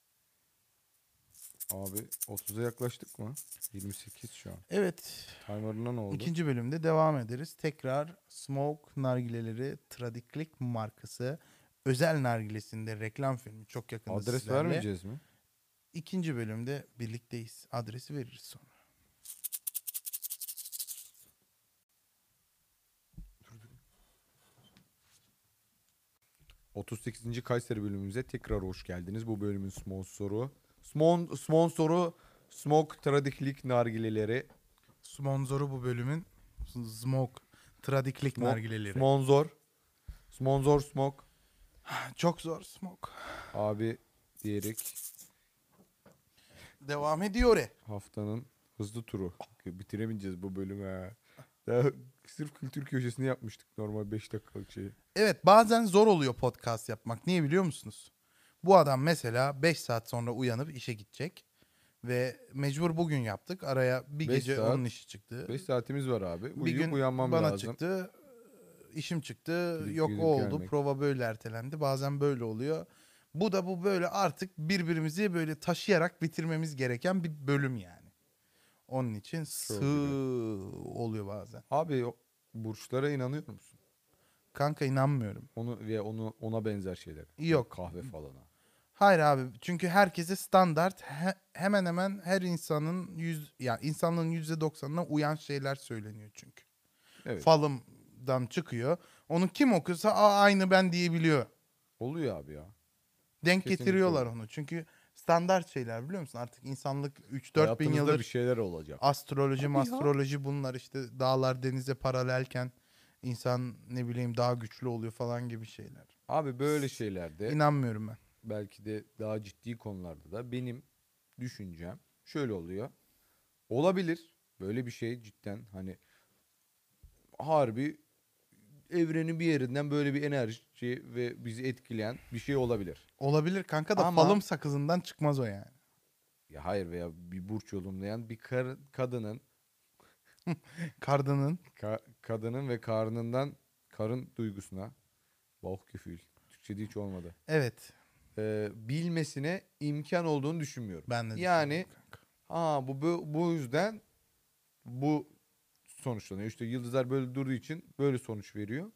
Abi 30'a yaklaştık mı? 28 şu an. Evet. Timer'ına ne oldu? İkinci bölümde devam ederiz. Tekrar Smoke nargileleri Tradiklik markası özel nargilesinde reklam filmi çok yakında Adres sizlerle. vermeyeceğiz mi? İkinci bölümde birlikteyiz. Adresi veririz sonra. 38. Kayseri bölümümüze tekrar hoş geldiniz. Bu bölümün sponsoru Smoke Tradiklik nargileleri. Sponsoru bu bölümün Smoke Tradiklik nargileleri. Sponsor Smoke. Çok zor Smoke. Abi diyerek Devam ediyor. haftanın hızlı turu. Bitiremeyeceğiz bu bölümü ha. Daha sırf kültür köşesini yapmıştık normal 5 dakikalık şeyi. Evet, bazen zor oluyor podcast yapmak. Niye biliyor musunuz? Bu adam mesela 5 saat sonra uyanıp işe gidecek. Ve mecbur bugün yaptık. Araya bir Beş gece saat, onun işi çıktı. 5 saatimiz var abi. Bir Uyuyup gün uyanmam bana lazım. çıktı. İşim çıktı. Gidip Yok, o oldu. gelmek. Prova böyle ertelendi. Bazen böyle oluyor. Bu böyle artık birbirimizi böyle taşıyarak bitirmemiz gereken bir bölüm yani. Onun için Çok güzel. oluyor bazen. Abi burçlara inanıyor musun? Kanka inanmıyorum. Ona benzer şeyler. Böyle Yok. kahve falana. Hayır abi. Çünkü herkese standart hemen hemen her insanın yani insanlığın %90'ına uyan şeyler söyleniyor çünkü. Evet. Falımdan çıkıyor. Onu kim okusa aynı ben diyebiliyor. Oluyor abi ya. Denk Kesinlikle getiriyorlar oluyor. onu. Çünkü standart şeyler biliyor musun? Artık insanlık 3-4 bin Hayatınızda bir yıldır şeyler olacak. astroloji, Abi ya. astroloji bunlar işte dağlar denize paralelken insan ne bileyim daha güçlü oluyor falan gibi şeyler. Abi böyle şeylerde İnanmıyorum ben. belki de daha ciddi konularda da benim düşüncem şöyle oluyor. Olabilir. Böyle bir şey cidden hani harbi evrenin bir yerinden böyle bir enerji ve bizi etkileyen bir şey olabilir. Olabilir kanka da Ama falım sakızından çıkmaz o yani. ya hayır veya bir burç yorumlayan bir kadının Kardının. kadının ve karın duygusuna küfül. Türkçe'de hiç olmadı. Evet. Bilmesine imkan olduğunu düşünmüyorum. Ben de Yani düşünüyorum kanka. bu yüzden bu sonuçlanıyor. İşte yıldızlar böyle durduğu için böyle sonuç veriyor.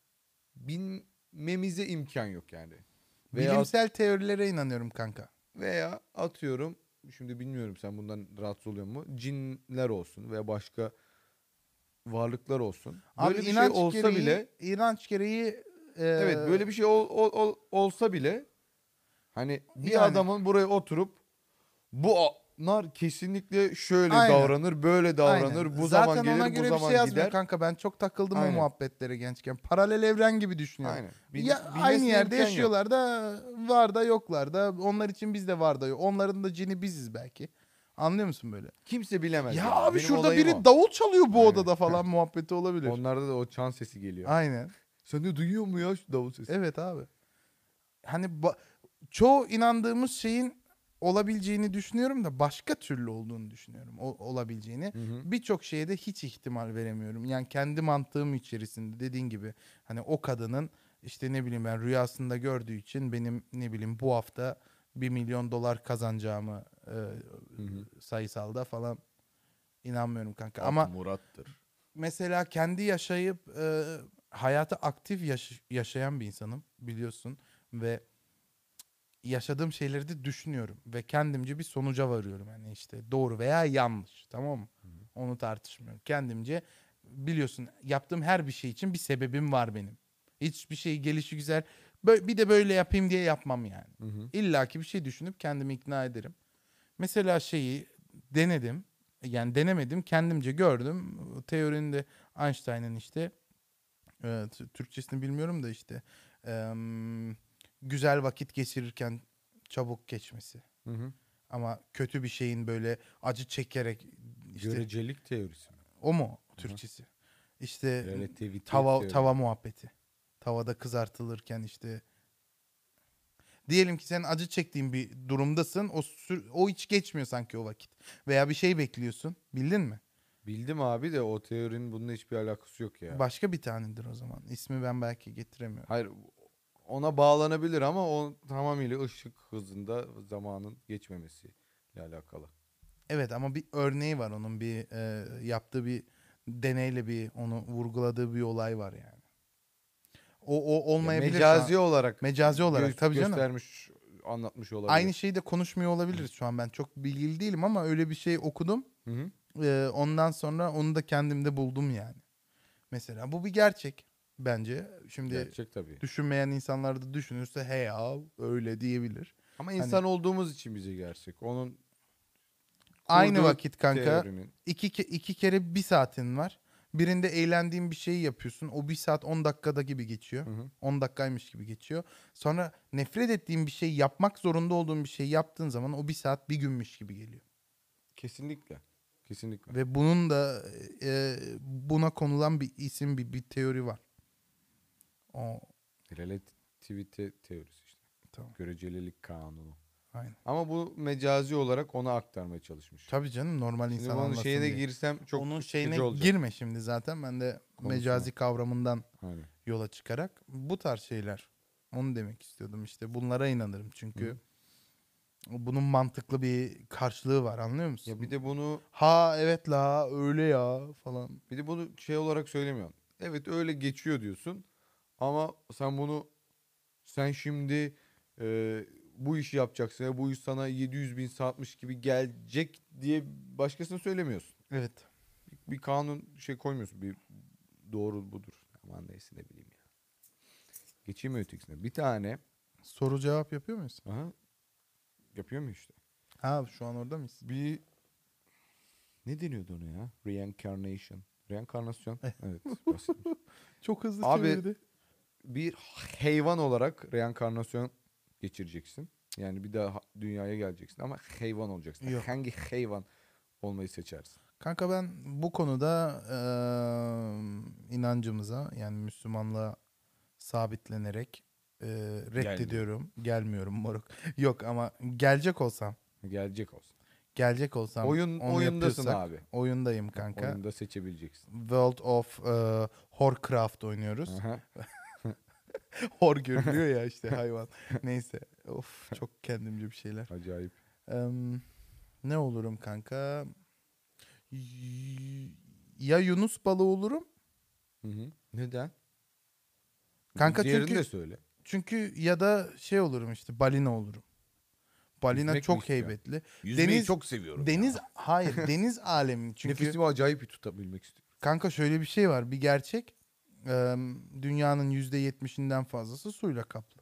Bilmemize imkan yok yani. Veya Bilimsel teorilere inanıyorum kanka. veya atıyorum şimdi bilmiyorum sen bundan rahatsız oluyor mu? Cinler olsun veya başka varlıklar olsun. Abi Böyle bir şey olsa bile inanç gereği evet böyle bir şey olsa bile hani bir yani adamın buraya oturup bunlar kesinlikle şöyle aynen. davranır, böyle Aynen. davranır, bu zaman Zaten ona gelir, bu göre bir şey zaman yazmıyor gider. kanka. Ben çok takıldım o Aynen. muhabbetlere gençken. Paralel evren gibi düşünüyorum. Aynen. Ya aynı Bilmesine yerde imkan yok. yaşıyorlar da var da yoklar da. Onlar için biz de var da yok. Onların da cini biziz belki. Anlıyor musun böyle? Kimse bilemez Ya yani. abi Benim şurada olayım biri o. davul çalıyor bu Aynen. odada falan muhabbeti olabilir. Onlarda da o çan sesi geliyor. Aynen. Sen de duyuyor mu ya şu davul sesi? Evet abi. Hani çoğu inandığımız şeyin olabileceğini düşünüyorum da başka türlü olduğunu düşünüyorum olabileceğini. Hı hı. Birçok şeye de hiç ihtimal veremiyorum. Yani kendi mantığım içerisinde dediğin gibi hani o kadının işte ne bileyim ben rüyasında gördüğü için benim ne bileyim bu hafta 1 milyon dolar kazanacağımı Hı hı. sayısalda falan inanmıyorum kanka. At Ama Murat'tır. mesela kendi yaşayıp hayatı aktif yaşayan bir insanım biliyorsun ve yaşadığım şeyleri de düşünüyorum ve kendimce bir sonuca varıyorum. Yani işte doğru veya yanlış, tamam mı? Hı hı. Onu tartışmıyorum. Kendimce biliyorsun yaptığım her bir şey için bir sebebim var benim. Hiçbir şey gelişi güzel bir de böyle yapayım diye yapmam yani. Hı hı. İlla ki bir şey düşünüp kendimi ikna ederim. Mesela şeyi denedim. Yani denemedim. Kendimce gördüm. Teorinin de Einstein'ın işte Türkçesini bilmiyorum da işte güzel vakit geçirirken çabuk geçmesi. Hı hı. Ama kötü bir şeyin böyle acı çekerek işte Görecelik teorisi mi? o mu Hı hı. Türkçesi? İşte Relativite tava teoremi. muhabbeti. Tavada kızartılırken işte diyelim ki sen acı çektiğin bir durumdasın. O hiç geçmiyor sanki o vakit. Veya bir şey bekliyorsun. Bildin mi? Bildim abi de o teorinin bununla hiçbir alakası yok ya. Başka bir tanedir o zaman. İsmi ben belki getiremiyorum. Hayır ona bağlanabilir ama o tamamıyla ışık hızında zamanın geçmemesiyle alakalı. Evet ama bir örneği var onun bir yaptığı bir deneyle bir onu vurguladığı bir olay var yani. O Ya olmayabilir şu an. mecazi olarak Mecazi olarak tabii canım. göstermiş, anlatmış Aynı olabilir. şeyi de konuşmuyor olabiliriz şu an ben çok bilgili değilim ama öyle bir şey okudum. Hı hı. Ondan sonra onu da kendimde buldum yani. Mesela bu bir gerçek bence. Şimdi Gerçek tabii. düşünmeyen insanlar da düşünürse he ya öyle diyebilir. Ama Hani insan olduğumuz için bize gerçek. Onun aynı kurduğu vakit kanka teorinin. iki kere bir saatin var. Birinde eğlendiğin bir şeyi yapıyorsun. O bir saat 10 dakikada gibi geçiyor. Hı hı. 10 dakikaymış gibi geçiyor. Sonra nefret ettiğin bir şey yapmak zorunda olduğun bir şey yaptığın zaman o bir saat bir günmüş gibi geliyor. Kesinlikle. Kesinlikle. Ve bunun da buna konulan bir isim bir teori var. O Relativite teorisi işte. tamam. Görecelilik kanunu. Aynen. Ama bu mecazi olarak ona aktarmaya çalışmış. Tabii canım normal Şimdi insan bunun anlasın şeyine diye. girsem çok Onun şeyine sıkıcı olacak girme şimdi zaten. Ben de konusuna. mecazi kavramından Hani. yola çıkarak bu tarz şeyler. Onu demek istiyordum işte. Bunlara inanırım çünkü Hı. bunun mantıklı bir karşılığı var, anlıyor Ya bir musun? de bunu Ha evet la öyle ya falan. şey olarak söylemiyorsun. Evet öyle geçiyor diyorsun. Ama sen şimdi bu işi yapacaksın ya bu iş sana 700 bin saatmiş gibi gelecek diye başkasına söylemiyorsun. Evet. Bir kanun şey koymuyorsun. Bir doğru budur. Aman neyse ne bileyim ya. Geçeyim mi ötekisine? Bir tane. Soru cevap yapıyor muyuz? Aha, yapıyor mu işte? Ha şu an orada mıyız? Bir ne deniyordu ona ya? Reincarnation. Reenkarnasyon. Evet. Basitmiş. Çok hızlı Abi çevirdi. bir hayvan olarak reenkarnasyon geçireceksin. Yani bir daha dünyaya geleceksin ama hayvan olacaksın. Yok. Hangi hayvan olmayı seçersin? Kanka ben bu konuda inancımıza yani Müslümanlığa sabitlenerek reddediyorum. Gelmiyorum moruk. Yok ama Gelecek olsun. gelecek olsam onu Oyundasın yapıyorsak abi. oyundayım kanka. Oyunda seçebileceksin. World of Warcraft oynuyoruz. Aha. Hor görünüyor ya işte hayvan. Neyse. Of çok kendimce bir şeyler. Acayip. Em, ne olurum kanka? Ya Yunus balığı olurum. Hı hı. Neden? Kanka Diğerini de çünkü söyle. ya da şey olurum işte balina olurum. Balina Yüzmek mi çok istiyorsun? heybetli. Yüzmeyi Deniz çok seviyorum deniz ya. hayır deniz alemi çünkü Nefesimi acayip bir tutabilmek istiyorum. kanka şöyle bir şey var bir gerçek. Dünyanın %70'inden fazlası suyla kaplı.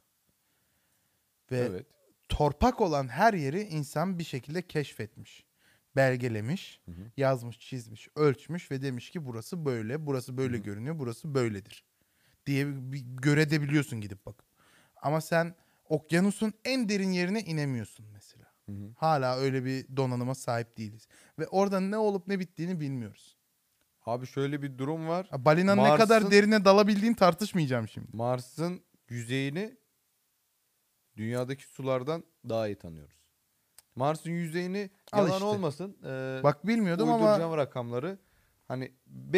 Ve Evet. torpak olan her yeri insan bir şekilde keşfetmiş. Belgelemiş, Hı hı. yazmış, çizmiş, ölçmüş ve demiş ki burası böyle, burası Hı böyle hı. görünüyor, burası böyledir diye bir görebiliyorsun gidip bak. Ama sen okyanusun en derin yerine inemiyorsun mesela. Hı hı. Hala öyle bir donanıma sahip değiliz. Ve orada ne olup ne bittiğini bilmiyoruz. Abi şöyle bir durum var. Ha, balinanın ne kadar Mars'ın derine dalabildiğini tartışmayacağım şimdi. Mars'ın yüzeyini dünyadaki sulardan daha iyi tanıyoruz. Mars'ın yüzeyini Al yalan işte. olmasın. Bak bilmiyordum ama Uyduracağım rakamları. Hani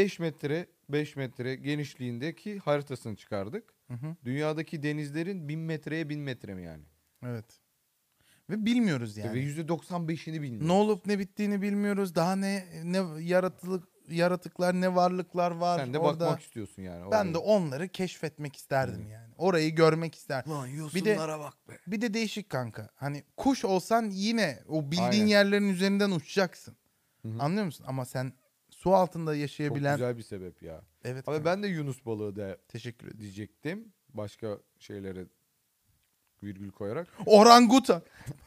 5 metre genişliğindeki haritasını çıkardık. hı hı, Dünyadaki denizlerin 1000 metreye 1000 metre mi yani? evet. Ve bilmiyoruz Ve yani. %95'ini Ne bilmiyoruz. olup ne bittiğini bilmiyoruz. Daha ne yaratıklar, ne varlıklar var Sen de orada. bakmak istiyorsun yani Ben de oraya. onları keşfetmek isterdim Evet. yani. Orayı görmek isterdim. Lan Bir de yosunlara bak be. bir de değişik kanka. Hani kuş olsan yine o bildiğin Aynen. yerlerin üzerinden uçacaksın. Hı hı. Anlıyor musun? Ama sen su altında Çok yaşayabilen güzel bir sebep ya. evet Abi kanka. ben de Yunus balığı da Teşekkür ederim. diyecektim. Başka şeylere virgül koyarak. Orangutan.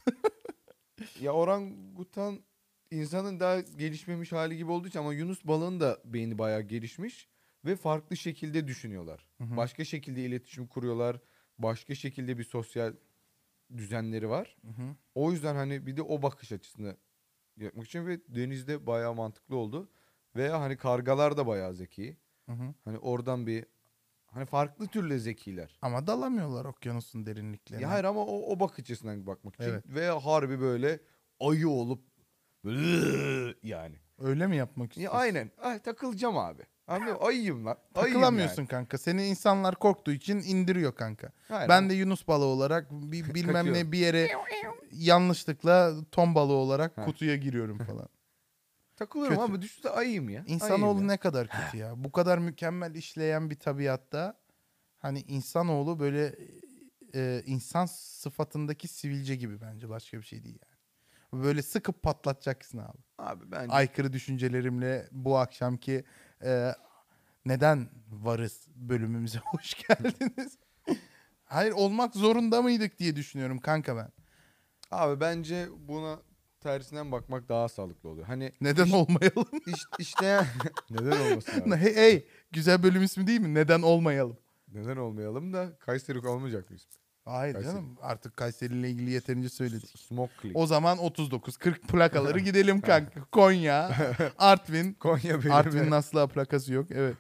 Ya orangutan insanın daha gelişmemiş hali gibi olduğu için ama Yunus balığın da beyni bayağı gelişmiş ve farklı şekilde düşünüyorlar. Hı hı, Başka şekilde iletişim kuruyorlar. Başka şekilde bir sosyal düzenleri var. hı hı. O yüzden hani bir de o bakış açısını yapmak için ve denizde bayağı mantıklı oldu. Veya hani kargalar da bayağı zeki. Hı hı. Hani oradan bir hani farklı türlü zekiler. Ama dalamıyorlar okyanusun Ya derinliklerine. hayır ama o bakış açısından bakmak için Evet. veya harbi böyle ayı olup böyle yani. Öyle mi yapmak Ya istiyorsun? aynen. Ay, takılacağım abi. Anladın mı? Ayıyım lan. Ayıyım yani. Takılamıyorsun kanka. Seni insanlar korktuğu için indiriyor kanka. Hayır Ben ama de Yunus balığı olarak bilmem kaçıyorum. ne bir yere yanlışlıkla ton balığı olarak Ha. kutuya giriyorum falan. Takılıyorum Kötü. ama düşünsene ayıyım ya. Ayıyım İnsanoğlu ya. ne kadar kötü ya. Bu kadar mükemmel işleyen bir tabiatta hani insanoğlu böyle insan sıfatındaki sivilce gibi bence başka bir şey değil yani. Böyle sıkıp patlatacaksın abi. Abi bence Aykırı düşüncelerimle bu akşamki e, neden varız bölümümüze hoş geldiniz. Hayır olmak zorunda mıydık diye düşünüyorum kanka ben. bence buna tersinden bakmak daha sağlıklı oluyor. Hani Neden olmayalım? işleyen neden olmasın abi? Hey, hey, güzel bölüm ismi değil mi? Neden olmayalım? Neden olmayalım da Kayseri olmayacak mı ismi? Hayır Kayseri. canım artık Kayseri ile ilgili yeterince söyledik. Smoke Click. O zaman 39-40 plakaları gidelim kanka. Konya, Artvin. Konya Artvin'in bölümü. asla plakası yok. Evet.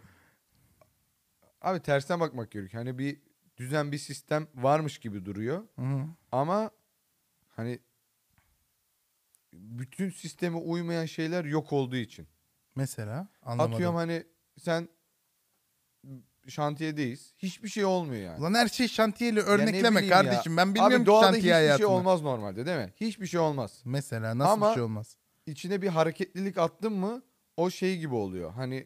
Abi tersten bakmak gerekiyor. Hani bir düzen bir sistem varmış gibi duruyor. Hı-hı. Ama hani bütün sisteme uymayan şeyler yok olduğu için. Mesela Atıyorum anlamadım. hani sen şantiyedeyiz. Hiçbir şey olmuyor yani. Lan her şey şantiyeyle Ya ne örnekleme bileyim ya. kardeşim. Ben bilmiyorum Abi ki doğada şantiye hiçbir şey hayatını. olmaz normalde değil mi? Hiçbir şey olmaz. Mesela nasıl bir Ama şey olmaz? içine bir hareketlilik attın mı o şey gibi oluyor. Hani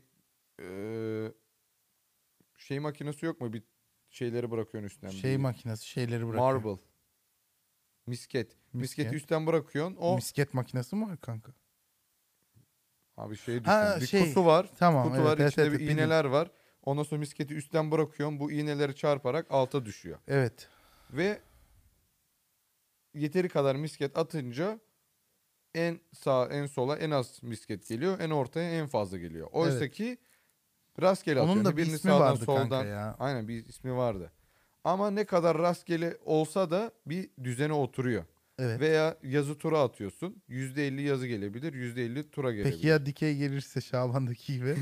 şey makinesi yok mu? Bir şeyleri bırakıyorsun üstten. Şey Bir makinesi şeyleri bırakıyor. marble. Misket. Misketi Misket. üstten bırakıyorsun. O Misket makinesi mi var kanka? abi şey Ha düşün. Bir şey. kutu var. Tamam Kutu evet var. evet İçinde evet bir bildim. iğneler var. Ondan sonra misketi üstten bırakıyorsun. Bu iğneleri çarparak alta düşüyor. Evet. Ve yeteri kadar misket atınca en sağ en sola en az misket geliyor. En ortaya en fazla geliyor. Oysa Evet. ki rastgele Onun atıyor. da Yani bir birini ismi sağdan vardı kanka soldan. ya. Aynen bir ismi vardı. Ama ne kadar rastgele olsa da bir düzene oturuyor. Evet. Veya yazı tura atıyorsun. %50 yazı gelebilir. %50 tura Peki gelebilir. ya dikey gelirse Şaban'daki gibi?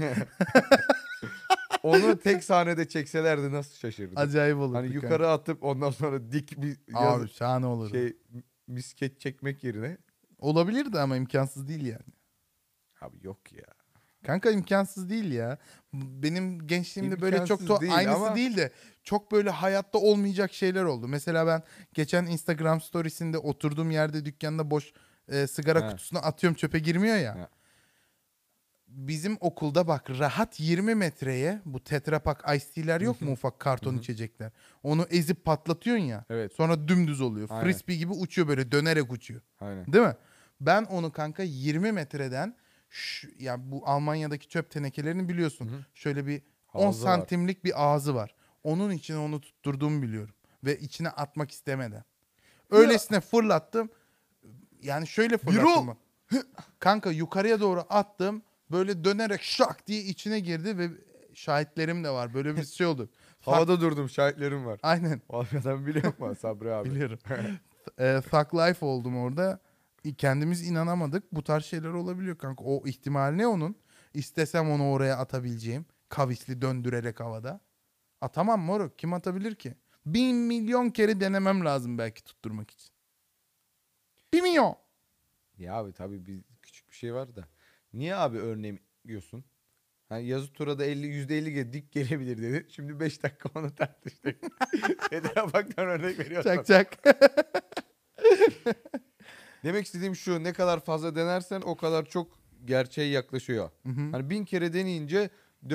Onu tek sahnede çekselerdi nasıl şaşırdım. Acayip Hani olurdu kanka. yukarı atıp ondan sonra dik bir Abi şahane olurdu. şey misket çekmek yerine. Olabilirdi ama imkansız değil yani. Abi yok ya. Kanka imkansız değil ya. Benim gençliğimde böyle çok İmkansız da değil aynısı ama değil de çok böyle hayatta olmayacak şeyler oldu. Mesela ben geçen Instagram storiesinde oturduğum yerde dükkanda boş sigara he, kutusuna atıyorum, çöpe girmiyor ya. he. Bizim okulda bak rahat 20 metreye bu Tetra Pak Ice Tea'ler Hı yok mu, hı, ufak hı karton hı. içecekler. Onu ezip patlatıyorsun ya. Evet. Sonra dümdüz oluyor. Aynen. Frisbee gibi uçuyor, böyle dönerek uçuyor. Aynen. Değil mi? Ben onu kanka 20 metreden ya bu Almanya'daki çöp tenekelerini Hı biliyorsun. hı. Şöyle bir 10 Ağzı var. santimlik bir ağzı var. Onun içine onu tutturduğumu biliyorum. Ve içine atmak istemeden. Ya Öylesine fırlattım. Yani şöyle fırlattım Birol. bak. Kanka yukarıya doğru attım. Böyle dönerek şak diye içine girdi ve şahitlerim de var. Böyle bir şey oldu. Havada durdum, şahitlerim var. Aynen, O adam biliyor mu Sabri abi? biliyorum. Thug Life oldum orada. Kendimiz inanamadık. Bu tarz şeyler olabiliyor kanka. O ihtimal ne onun? İstesem onu oraya atabileceğim. Kavisli döndürerek havada. Atamam moruk. Kim atabilir ki? 1.000.000.000 kere denemem lazım belki tutturmak için. 1.000.000.000. Ya abi tabii bir küçük bir şey var da. Niye abi örneğin diyorsun? Hani yazı turada %50 dik gelebilir dedi. Şimdi 5 dakika onu tartıştık. Etrafaktan örnek veriyorsun. Çak çak. Demek istediğim şu, ne kadar fazla denersen o kadar çok gerçeğe yaklaşıyor. Hı hı. Hani 1000 kere deneyince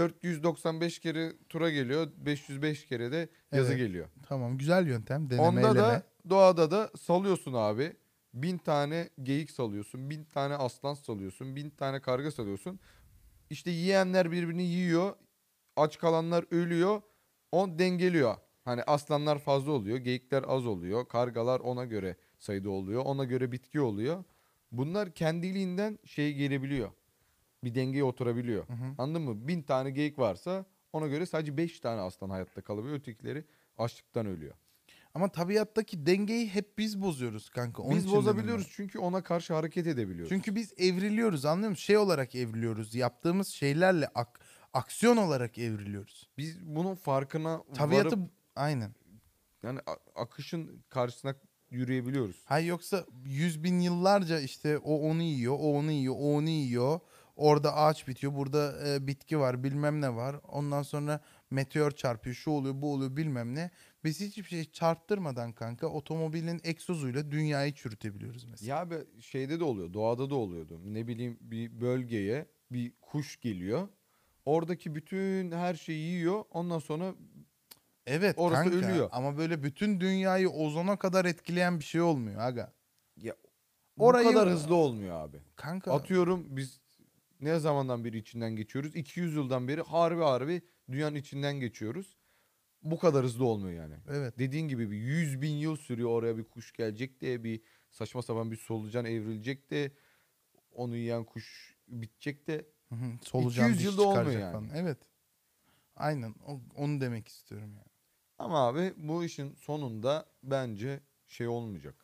495 kere tura geliyor. 505 kere de yazı Evet. geliyor. Tamam, güzel yöntem. Deneme Onda eleme. da doğada da salıyorsun abi. 1000 tane geyik salıyorsun. 1000 tane aslan salıyorsun. 1000 tane karga salıyorsun. İşte yiyenler birbirini yiyor. Aç kalanlar ölüyor. O dengeliyor. Hani aslanlar fazla oluyor. Geyikler az oluyor. Kargalar ona göre sayıda oluyor. Ona göre bitki oluyor. Bunlar kendiliğinden şey gelebiliyor. Bir dengeye oturabiliyor. Hı hı. Anladın mı? 1000 tane geyik varsa ona göre sadece 5 tane aslan hayatta kalabiliyor. Ötekileri açlıktan ölüyor. Ama tabiattaki dengeyi hep biz bozuyoruz kanka. Onun Biz için dedim ben. bozabiliyoruz çünkü ona karşı hareket edebiliyoruz. Çünkü biz evriliyoruz, anlıyor musun? Şey olarak evriliyoruz. Yaptığımız şeylerle aksiyon olarak evriliyoruz. biz bunun farkına Tabiatı varıp aynen. yani akışın karşısına yürüyebiliyoruz. Hay yoksa 100.000 yıllarca işte o onu yiyor, o onu yiyor, o onu yiyor. Orada ağaç bitiyor, burada bitki var, bilmem ne var. Ondan sonra meteor çarpıyor, şu oluyor, bu oluyor, bilmem ne. Biz hiçbir şey çarptırmadan kanka otomobilin egzozuyla dünyayı çürütebiliyoruz mesela. Ya be şeyde de oluyor, doğada da oluyordu. Ne bileyim bir bölgeye bir kuş geliyor. Oradaki bütün her şeyi yiyor. Ondan sonra Evet orası kanka, ölüyor. ama böyle bütün dünyayı ozona kadar etkileyen bir şey olmuyor aga. Ya bu Orayı kadar hızlı olmuyor abi. kanka, Atıyorum biz ne zamandan beri içinden geçiyoruz? 200 yıldan beri harbi harbi dünyanın içinden geçiyoruz. Bu kadar hızlı olmuyor yani. evet. Dediğin gibi bir 100 bin yıl sürüyor oraya bir kuş gelecek de bir saçma sapan bir solucan evrilecek de onu yiyen kuş bitecek de Hı hı, solucan 200 diş yılda olmuyor çıkaracak yani. falan. Evet. Aynen onu demek istiyorum yani. Ama abi bu işin sonunda bence şey olmayacak.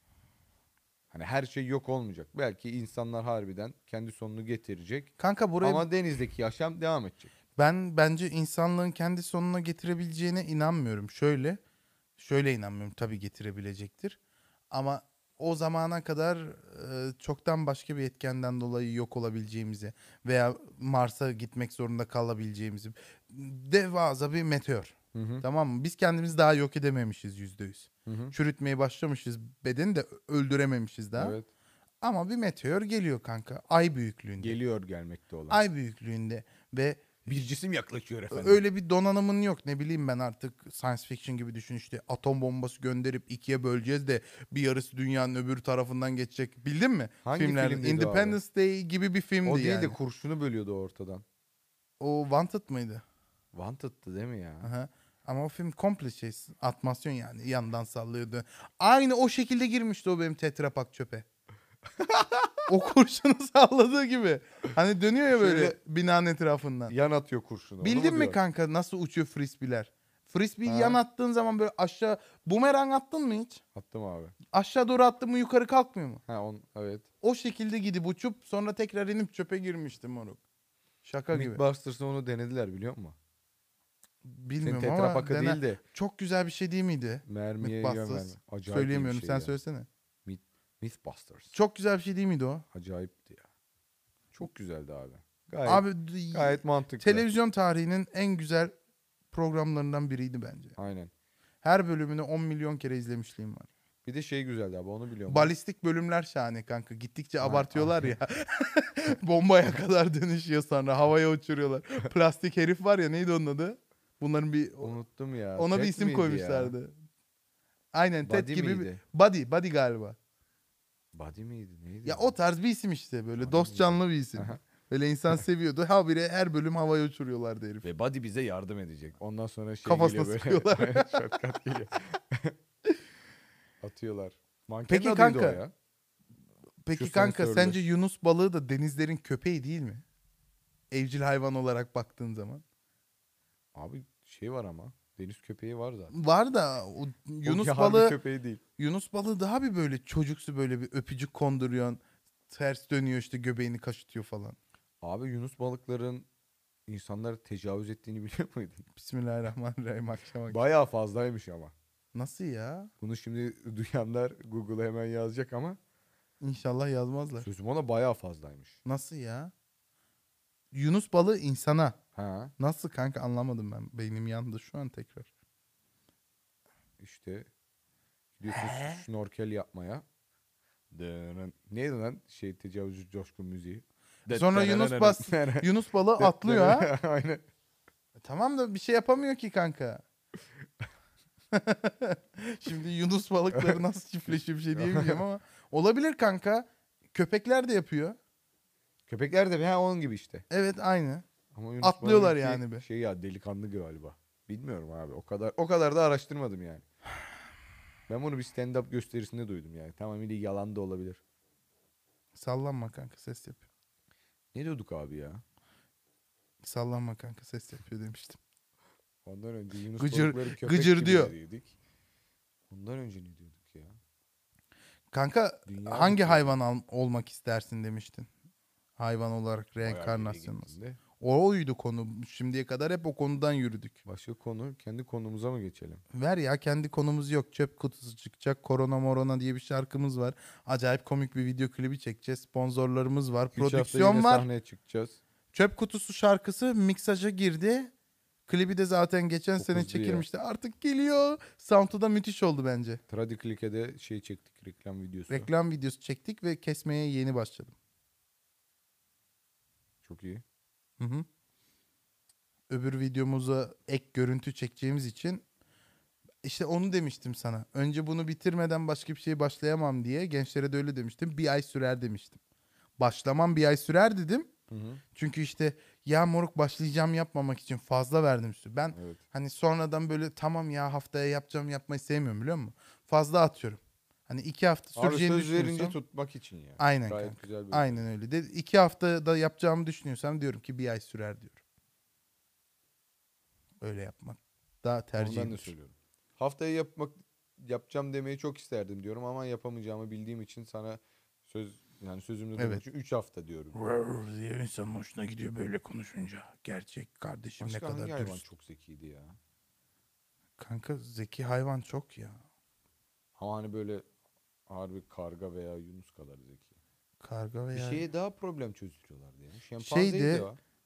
Hani her şey yok olmayacak. Belki insanlar harbiden kendi sonunu getirecek. Kanka buraya Ama denizdeki yaşam devam edecek. ben bence insanlığın kendi sonuna getirebileceğine inanmıyorum. Şöyle inanmıyorum, tabii getirebilecektir. Ama o zamana kadar çoktan başka bir etkenden dolayı yok olabileceğimizi veya Mars'a gitmek zorunda kalabileceğimizi. devasa bir meteor. Hı hı. Tamam mı? Biz kendimizi daha yok edememişiz %100. Hı hı. Çürütmeye başlamışız. Bedeni de öldürememişiz daha. Evet. Ama bir meteor geliyor kanka. Ay büyüklüğünde. Geliyor gelmekte olan. Ay büyüklüğünde. Ve Bir cisim yaklaşıyor efendim. öyle bir donanımın yok. Ne bileyim ben artık science fiction gibi düşün işte. Atom bombası gönderip ikiye böleceğiz de bir yarısı dünyanın öbür tarafından geçecek. Bildin mi? Hangi Filmlerden. filmdeydi o abi? Independence Day gibi bir filmdi O değil yani. de kurşunu bölüyordu ortadan. O Wanted mıydı? Wanted'tı değil mi ya? Aha. Ama o film komple şey, atmasyon yani. Yandan sallıyordu. Aynı o şekilde girmişti o benim Tetra Pak çöpe. O kurşunu salladığı gibi. Hani dönüyor ya böyle Şöyle binanın etrafından. yan atıyor kurşunu. Onu Bildin mu mi diyor? kanka nasıl uçuyor frisbee'ler? Frisbee'yi Ha. yan attığın zaman böyle aşağı bumerang attın mı hiç? Attım abi. Aşağı doğru attın mı yukarı kalkmıyor mu? Evet. O şekilde gidip uçup sonra tekrar inip çöpe girmişti moruk. Şaka gibi. Mythbusters'ta onu denediler biliyor musun? Senin Bilmiyorum Tetra ama Pak'a değil de çok güzel bir şey değil miydi? mermiye yön verme. Mythbusters. Acayip iyi bir Söyleyemiyorum şey sen ya. söylesene. Mythbusters. Çok güzel bir şey değil miydi o? Acayipti ya. Çok güzeldi abi. Gayet Abi gayet mantıklı. televizyon tarihinin en güzel programlarından biriydi bence. Aynen. Her bölümünü 10 milyon kere izlemişliğim var. Bir de şey güzeldi abi onu biliyor musun? Balistik bölümler şahane kanka. Gittikçe Ha, abartıyorlar ya. Bombaya kadar dönüşüyor sonra. Havaya uçuruyorlar. Plastik herif var ya neydi onun adı? Bunların bir Unuttum ya. ona bir Ted isim miydi koymuşlardı. Aynen Ted Buddy gibi bir miydi? Buddy galiba. Buddy miydi? Neydi? Ya o tarz bir isim işte böyle Buddy dost miydi? canlı bir isim. Aha. Böyle insan seviyordu. Habire her bölüm havaya uçuruyorlardı herif. Ve Buddy bize yardım edecek. Ondan sonra şey Kafasına geliyor böyle. sıkıyorlar. Aynen, shortcut geliyor. Atıyorlar. Mankenin Peki adıydı kanka, o ya. Peki Şu kanka sensörlü. sence Yunus balığı da denizlerin köpeği değil mi? Evcil hayvan olarak baktığın zaman. Abi şey var ama. Deniz köpeği var zaten. Var da o O Yunus harbi balığı köpeği değil. Yunus balığı daha bir böyle çocuksu böyle bir öpücük konduruyorsun. Ters dönüyor işte göbeğini kaşıtıyor falan. Abi Yunus balıkların insanlara tecavüz ettiğini biliyor muydun? Bismillahirrahmanirrahim akşam. Bayağı fazlaymış ama. Nasıl ya? Bunu şimdi duyanlar Google'a hemen yazacak ama İnşallah yazmazlar. sözüm ona bayağı fazlaymış. Nasıl ya? Yunus balığı insana. Ha Nasıl kanka anlamadım ben. Beynim yandı şu an tekrar. işte gidiyorsun şnorkel yapmaya. Neydi lan şey tecavüzcü coşkun müziği? Sonra Yunus balığı atlıyor ha. Aynen. Tamam da bir şey yapamıyor ki kanka. Şimdi Yunus balıkları nasıl çiftleşiyor bir şey diyemeyeceğim ama olabilir kanka. Köpekler de yapıyor. Köpekler de onun gibi işte. Evet aynı. Ama Yunus Atlıyorlar balığınki yani be. Şey ya delikanlı galiba. Bilmiyorum abi. O kadar da araştırmadım yani. Ben bunu bir stand-up gösterisinde duydum yani. Tamamıyla yalan da olabilir. Sallanma kanka ses yapıyor. Ne diyorduk abi ya? Sallanma kanka ses yapıyor demiştim. Ondan önce Yunus Gıcır- balıkları köpek gıcır gibi diyor. dedik. Ondan önce ne diyorduk ya? Kanka Dünya hangi bitiyor. hayvan olmak istersin demiştin. Hayvan olarak Bayağı reenkarnasyon ileri nasıl? gittiğinde. Oydu konu. Şimdiye kadar hep o konudan yürüdük. Başka konu. Kendi konumuza mı geçelim? Ver ya kendi konumuz yok. Çöp kutusu çıkacak. Korona morona diye bir şarkımız var. Acayip komik bir video klibi çekeceğiz. Sponsorlarımız var. 3 hafta Prodüksiyon yine var. sahneye çıkacağız. Çöp kutusu şarkısı miksaja girdi. Klibi de zaten geçen Çok sene hızlı ya. çekilmişti. Artık geliyor. Sound'u da müthiş oldu bence. Tradiclick'e şey çektik reklam videosu. Reklam videosu çektik ve kesmeye yeni başladım. Çok iyi. Hı hı. Öbür videomuza ek görüntü çekeceğimiz için işte onu demiştim sana. Önce bunu bitirmeden başka bir şeye başlayamam diye gençlere de öyle demiştim. Bir ay sürer demiştim. Başlamam bir ay sürer dedim. Hı hı. Çünkü işte ya moruk başlayacağım yapmamak için fazla verdim üstü. Ben Evet. hani sonradan böyle tamam ya haftaya yapacağım yapmayı sevmiyorum biliyor musun? Fazla atıyorum. Hani 2 hafta Abi süreceğini söz verince düşünüyorsam. tutmak için ya. Aynen Gayet kanka. güzel bir Aynen öyle. 2 haftada yapacağımı düşünüyorsam diyorum ki bir ay sürer diyorum. Öyle yapmak daha Onu ben de tercihimdir. söylüyorum. Haftaya yapacağım demeyi çok isterdim diyorum ama yapamayacağımı bildiğim için sana sözümde durmak Evet. için 3 hafta diyorum. Diye insanın hoşuna gidiyor böyle konuşunca. Gerçek kardeşim Başka ne hangi kadar hayvan dürüst. çok zekiydi ya? Kanka zeki hayvan çok ya. Ama hani böyle harbi karga veya yunus kadar zeki. Karga Bir veya şeye daha problem çözülüyorlardı ya. Şempanzeydi şeydi o.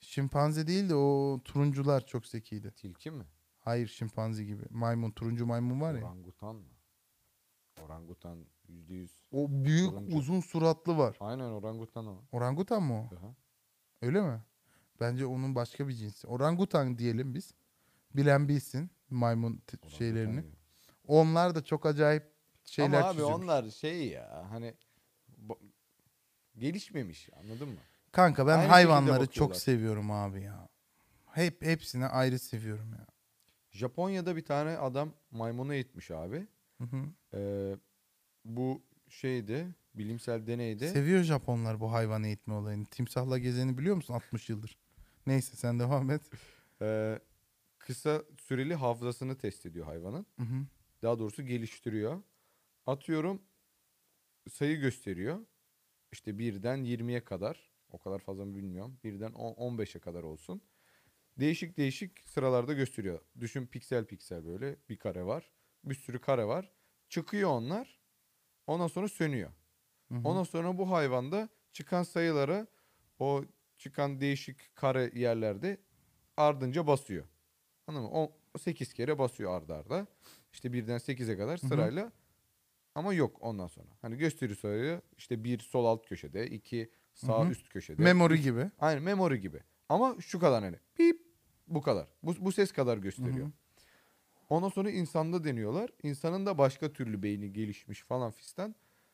Şimpanze değil de o turuncular çok zekiydi. Tilki mi? Hayır, şimpanze gibi. Maymun, turuncu maymun var ya. Orangutan mı? Orangutan %100 O büyük turuncu. uzun suratlı var. Aynen orangutan o. Orangutan mı o? Aha. Öyle mi? Bence onun başka bir cinsi. Orangutan diyelim biz. Bilen bilsin maymun Orangutan şeylerini. diyor. Onlar da çok acayip şeyler Ama abi çiziyormuş. onlar şey ya hani bu- gelişmemiş anladın mı? Kanka ben Aynı şekilde hayvanları çok bakıyorlar. seviyorum abi ya. Hepsine ayrı seviyorum ya. Japonya'da bir tane adam maymunu eğitmiş abi. Hı hı. Bu şeyde bilimsel deneyde Seviyor Japonlar bu hayvan eğitme olayını. Timsahla gezeni biliyor musun 60 yıldır? Neyse sen devam et. e, kısa süreli hafızasını test ediyor hayvanın. Hı hı. Daha doğrusu geliştiriyor. Atıyorum sayı gösteriyor. İşte birden 20'ye kadar. O kadar fazla mı bilmiyorum. Birden 15'e kadar olsun. Değişik değişik sıralarda gösteriyor. Düşün piksel piksel böyle bir kare var. Bir sürü kare var. Çıkıyor onlar. Ondan sonra sönüyor. Hı hı. Ondan sonra bu hayvanda çıkan sayıları o çıkan değişik kare yerlerde ardınca basıyor. Anladın mı? O 8 kere basıyor arda arda. İşte birden 8'e kadar Hı hı. sırayla ama yok ondan sonra. Hani gösteriyor sayıyı işte bir sol alt köşede, iki Hı sağ hı. üst köşede. Memory üç, gibi. aynen memory gibi. Ama şu kadar hani bip bu kadar. Bu ses kadar Hı gösteriyor. hı. Ondan sonra insanda deniyorlar. İnsanın da başka türlü beyni gelişmiş falan fistan.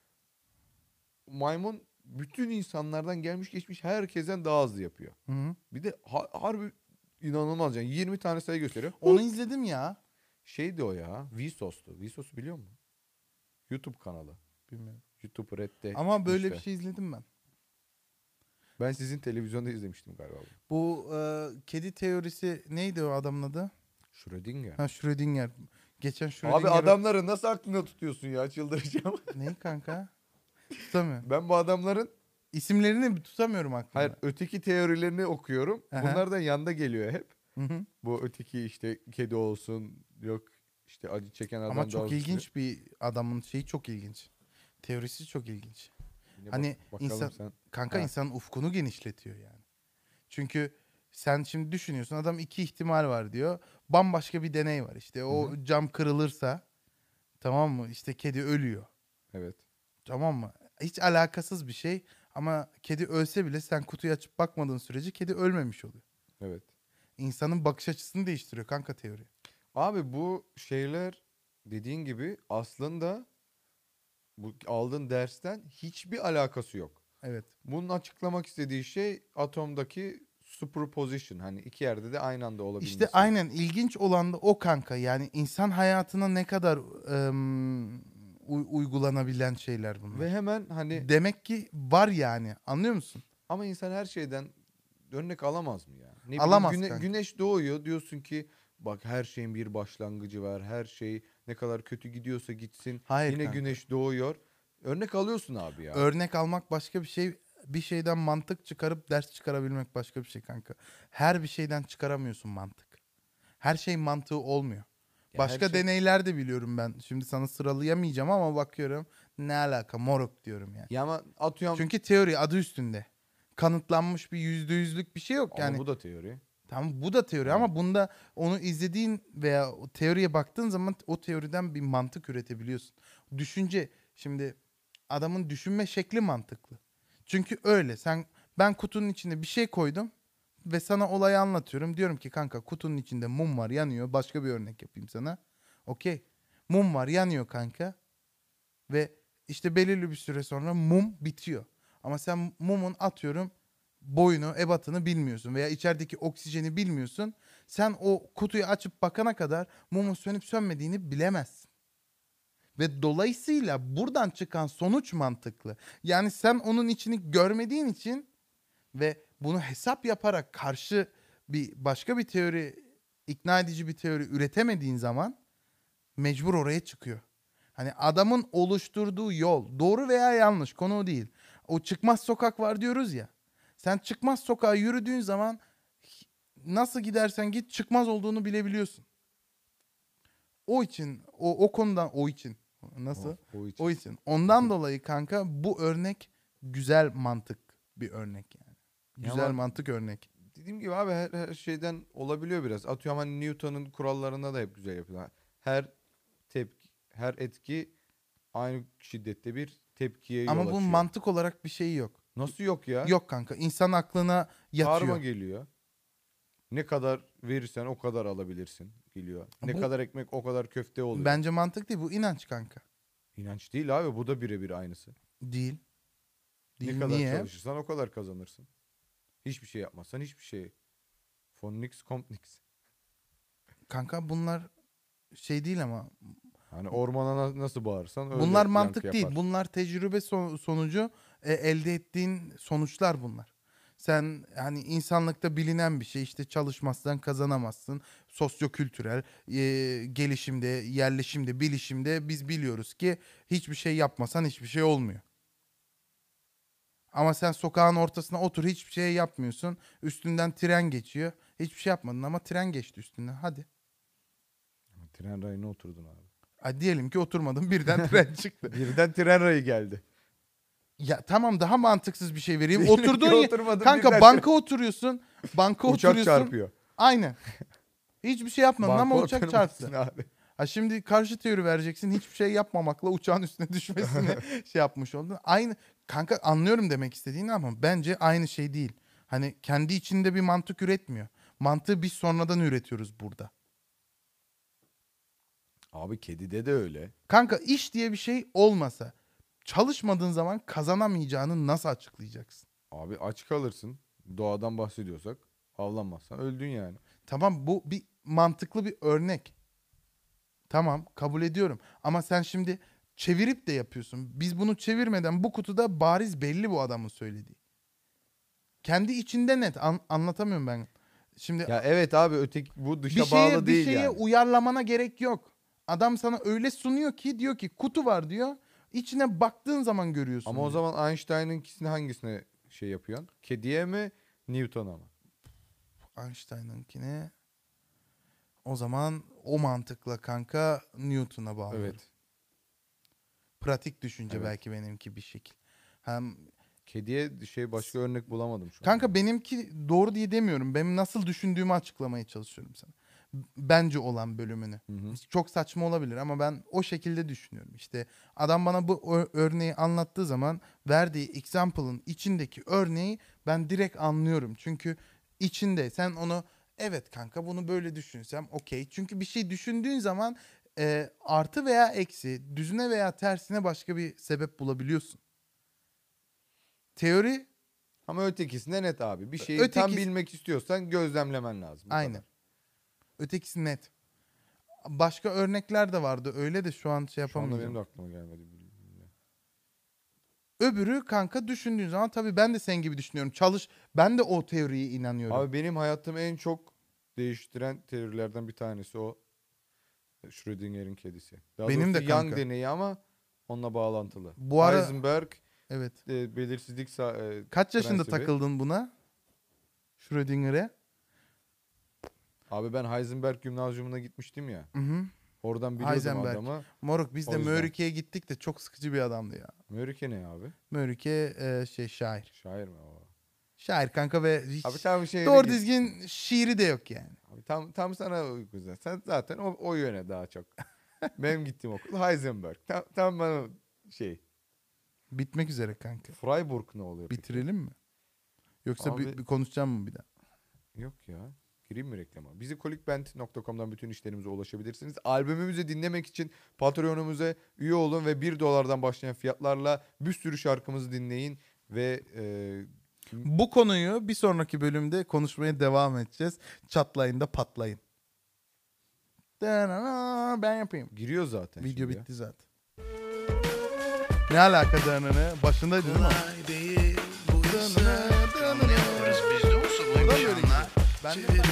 Maymun bütün insanlardan gelmiş geçmiş herkesten daha hızlı yapıyor. Hı hı. Bir de harbi inanılmaz yani 20 tane sayı gösteriyor. Onu izledim ya. Şeydi o ya Vsauce'tu. Vsauce'u biliyor musun? YouTube kanalı. Bilmiyorum. YouTube Red'de Ama böyle bir çıkmıştı. şey izledim ben. Ben sizin televizyonda izlemiştim galiba. Bu kedi teorisi neydi o adamın adı? Schrödinger. Ha, Schrödinger. Geçen Abi Schrödinger... adamları nasıl aklında tutuyorsun ya çıldıracağım. Neyi kanka? Tutamıyorum. Ben bu adamların İsimlerini tutamıyorum hayır aklımda. öteki teorilerini okuyorum. Aha. Bunlardan yanda geliyor hep. Hı hı. Bu öteki işte kedi olsun yok işte acı çeken Ama adam daha çok hızlı sürüyor. ilginç bir adamın şeyi çok ilginç. Teorisi çok ilginç. Yine Hani bakalım insan sen. kanka Ha. insanın ufkunu genişletiyor yani. Çünkü sen şimdi düşünüyorsun adam iki ihtimal var diyor. Bambaşka bir deney var işte Hı o hı. cam kırılırsa tamam mı işte kedi ölüyor. Evet. Tamam mı? Hiç alakasız bir şey ama kedi ölse bile sen kutuyu açıp bakmadığın sürece kedi ölmemiş oluyor. Evet. İnsanın bakış açısını değiştiriyor kanka teori. Abi bu şeyler dediğin gibi aslında bu aldığın dersten hiçbir alakası yok. Evet. Bunun açıklamak istediği şey atomdaki superposition hani iki yerde de aynı anda İşte olabilmesi. aynen ilginç olan da o kanka. Yani insan hayatına ne kadar uygulanabilen şeyler bunlar. Ve hemen hani Demek ki var yani. Anlıyor musun? ama insan her şeyden örnek alamaz mı ya? Ne bileyim Alamaz kanka. güneş doğuyor diyorsun ki bak her şeyin bir başlangıcı var. Her şey ne kadar kötü gidiyorsa gitsin Hayır yine kanka. güneş doğuyor. Örnek alıyorsun abi ya. Örnek almak başka bir şey. Bir şeyden mantık çıkarıp ders çıkarabilmek başka bir şey kanka. Her bir şeyden çıkaramıyorsun mantık. Her şey mantığı olmuyor. Ya her Başka şey deneyler de biliyorum ben. Şimdi sana sıralayamayacağım ama bakıyorum. Ne alaka moruk diyorum yani. ya ama atıyorum Çünkü teori adı üstünde. Kanıtlanmış bir %100'lük bir şey yok. ama Yani bu da teori. tamam bu da teori Hani ama bunda onu izlediğin veya o teoriye baktığın zaman o teoriden bir mantık üretebiliyorsun. Düşünce şimdi adamın düşünme şekli mantıklı. Çünkü öyle ben kutunun içine bir şey koydum ve sana olayı anlatıyorum. Diyorum ki kanka kutunun içinde mum var yanıyor. Başka bir örnek yapayım sana. Okey. Mum var yanıyor kanka ve işte belirli bir süre sonra mum bitiyor. Ama sen mumun atıyorum boyunu, ebatını bilmiyorsun veya içerideki oksijeni bilmiyorsun. Sen o kutuyu açıp bakana kadar mumun sönüp sönmediğini bilemezsin. Ve dolayısıyla buradan çıkan sonuç mantıklı. Yani sen onun içini görmediğin için ve bunu hesap yaparak karşı bir başka bir teori, ikna edici bir teori üretemediğin zaman mecbur oraya çıkıyor. Hani adamın oluşturduğu yol doğru veya yanlış konu o değil. O çıkmaz sokak var diyoruz ya. Sen çıkmaz sokağa yürüdüğün zaman nasıl gidersen git çıkmaz olduğunu bilebiliyorsun. O için o konudan o için nasıl? O için. O için. Ondan dolayı kanka bu örnek güzel mantık bir örnek yani. Ya Güzel ama mantık örnek. dediğim gibi abi her şeyden olabiliyor biraz. Atıyorum hani Newton'un kurallarında da hep güzel yapıyorlar. Her etki aynı şiddette bir tepkiye yol Ama bunun açıyor. mantık olarak bir şeyi yok. Nasıl yok ya? Yok kanka. İnsan aklına Karma yatıyor. geliyor. Ne kadar verirsen o kadar alabilirsin geliyor. Ne Bu- kadar ekmek o kadar köfte oluyor. Bence mantık değil. Bu inanç kanka. İnanç değil abi, bu da birebir aynısı. Değil. Değil. Ne kadar Niye? çalışırsan o kadar kazanırsın. Hiçbir şey yapmazsan hiçbir şey. Phonix compnix. Kanka bunlar şey değil ama. Hani ormana nasıl bağırsan öyle Bunlar yankı mantık yapar. değil. Bunlar tecrübe sonucu elde ettiğin sonuçlar bunlar. Sen hani insanlıkta bilinen bir şey, işte çalışmazsan kazanamazsın. Sosyokültürel gelişimde, yerleşimde, bilişimde biz biliyoruz ki hiçbir şey yapmasan hiçbir şey olmuyor. Ama sen sokağın ortasına otur, hiçbir şey yapmıyorsun. Üstünden tren geçiyor. Hiçbir şey yapmadın ama tren geçti üstünden. Hadi. Tren rayına oturdun abi. Hadi diyelim ki oturmadın, birden tren çıktı. Birden tren rayı geldi. Ya tamam, daha mantıksız bir şey vereyim. Diyelim ki Oturduğun yer... oturmadın, Kanka birden banka oturuyorsun. Banka uçak oturuyorsun. çarpıyor. Aynen. Hiçbir şey yapmadın ama Banka uçak oturmasın çarptı. abi. Ha şimdi karşı teori vereceksin. Hiçbir şey yapmamakla uçağın üstüne düşmesini şey yapmış oldun. Aynı kanka, anlıyorum demek istediğini ama bence aynı şey değil. Hani kendi içinde bir mantık üretmiyor. Mantığı biz sonradan üretiyoruz burada. Abi kedide de öyle. Kanka iş diye bir şey olmasa çalışmadığın zaman kazanamayacağını nasıl açıklayacaksın? Abi aç kalırsın. Doğadan bahsediyorsak avlanmazsan öldün yani. Tamam, bu bir mantıklı bir örnek. Tamam, kabul ediyorum. Ama sen şimdi çevirip de yapıyorsun. Biz bunu çevirmeden bu kutuda bariz belli bu adamın söylediği. Kendi içinde net anlatamıyorum ben. Şimdi Ya evet abi, öteki bu dışa bir şeye bağlı bir değil şeye yani. uyarlamana gerek yok. Adam sana öyle sunuyor ki, diyor ki kutu var diyor. İçine baktığın zaman görüyorsun. Ama o diyor. zaman Einstein'ınkisini hangisine şey yapıyorsun? Kediye mi, Newton'a mı? Einstein'ınkine o zaman o mantıkla kanka Newton'a bağlı. Evet. Pratik düşünce Evet. belki benimki bir şekil. Hem Kediye başka örnek bulamadım şu an. kanka benimki doğru diye demiyorum. Benim nasıl düşündüğümü açıklamaya çalışıyorum sana. Bence olan bölümünü. Hı hı. Çok saçma olabilir ama ben o şekilde düşünüyorum. İşte adam bana bu örneği anlattığı zaman verdiği example'ın içindeki örneği ben direkt anlıyorum. Çünkü içinde sen onu, evet kanka bunu böyle düşünsem okey. Çünkü bir şey düşündüğün zaman artı veya eksi, düzüne veya tersine başka bir sebep bulabiliyorsun. Teori Ama ötekisinde net abi. Bir şeyi tam bilmek istiyorsan gözlemlemen lazım. Bu aynen. kadar. Ötekisi net. Başka örnekler de vardı. Öyle de şu an şey Şu anda benim yapamayacağım. de aklıma gelmedi. Öbürü kanka düşündüğün zaman tabii ben de sen gibi düşünüyorum. Ben de o teoriye inanıyorum. Abi benim hayatımı en çok değiştiren teorilerden bir tanesi o. Schrödinger'in kedisi. Daha Benim doğrusu de kanka. Young deneyi ama onunla bağlantılı. Bu ara Heisenberg evet. belirsizlik Kaç yaşında prensibi. takıldın buna? Schrödinger'e? Abi ben Heisenberg Gimnazyumuna gitmiştim ya. Hı hı. Oradan biliyordum Heisenberg. adamı. Moruk biz O de yüzden. Mörike'ye gittik de çok sıkıcı bir adamdı ya. Mörike ne abi? Mörike şair. Şair mi o? Şair kanka ve hiç Abi tam şey doğru düzgün şiiri de yok yani. Abi tam sana uygun. Sen zaten o yöne daha çok. Benim gittiğim okul Heisenberg. Tam bana şey. Bitmek üzere kanka. Freiburg ne oluyor peki? Bitirelim mi? Yoksa Abi- bir konuşacağım mı bir daha? Yok ya. Gireyim mi reklama? Bizi kolikbent.com'dan bütün işlerimize ulaşabilirsiniz. Albümümüzü dinlemek için Patreon'umuza üye olun ve $1'dan başlayan fiyatlarla bir sürü şarkımızı dinleyin ve Bu konuyu bir sonraki bölümde konuşmaya devam edeceğiz. Çatlayın da patlayın. Ben yapayım. giriyor zaten. Video şimdi ya. bitti zaten. Ne alaka danını? Başındaydı değil mi? Kolay değil bu işler. Tam ne yaparız biz de olsa bu Buradan böyle imkanlar. gidiyor. Ben de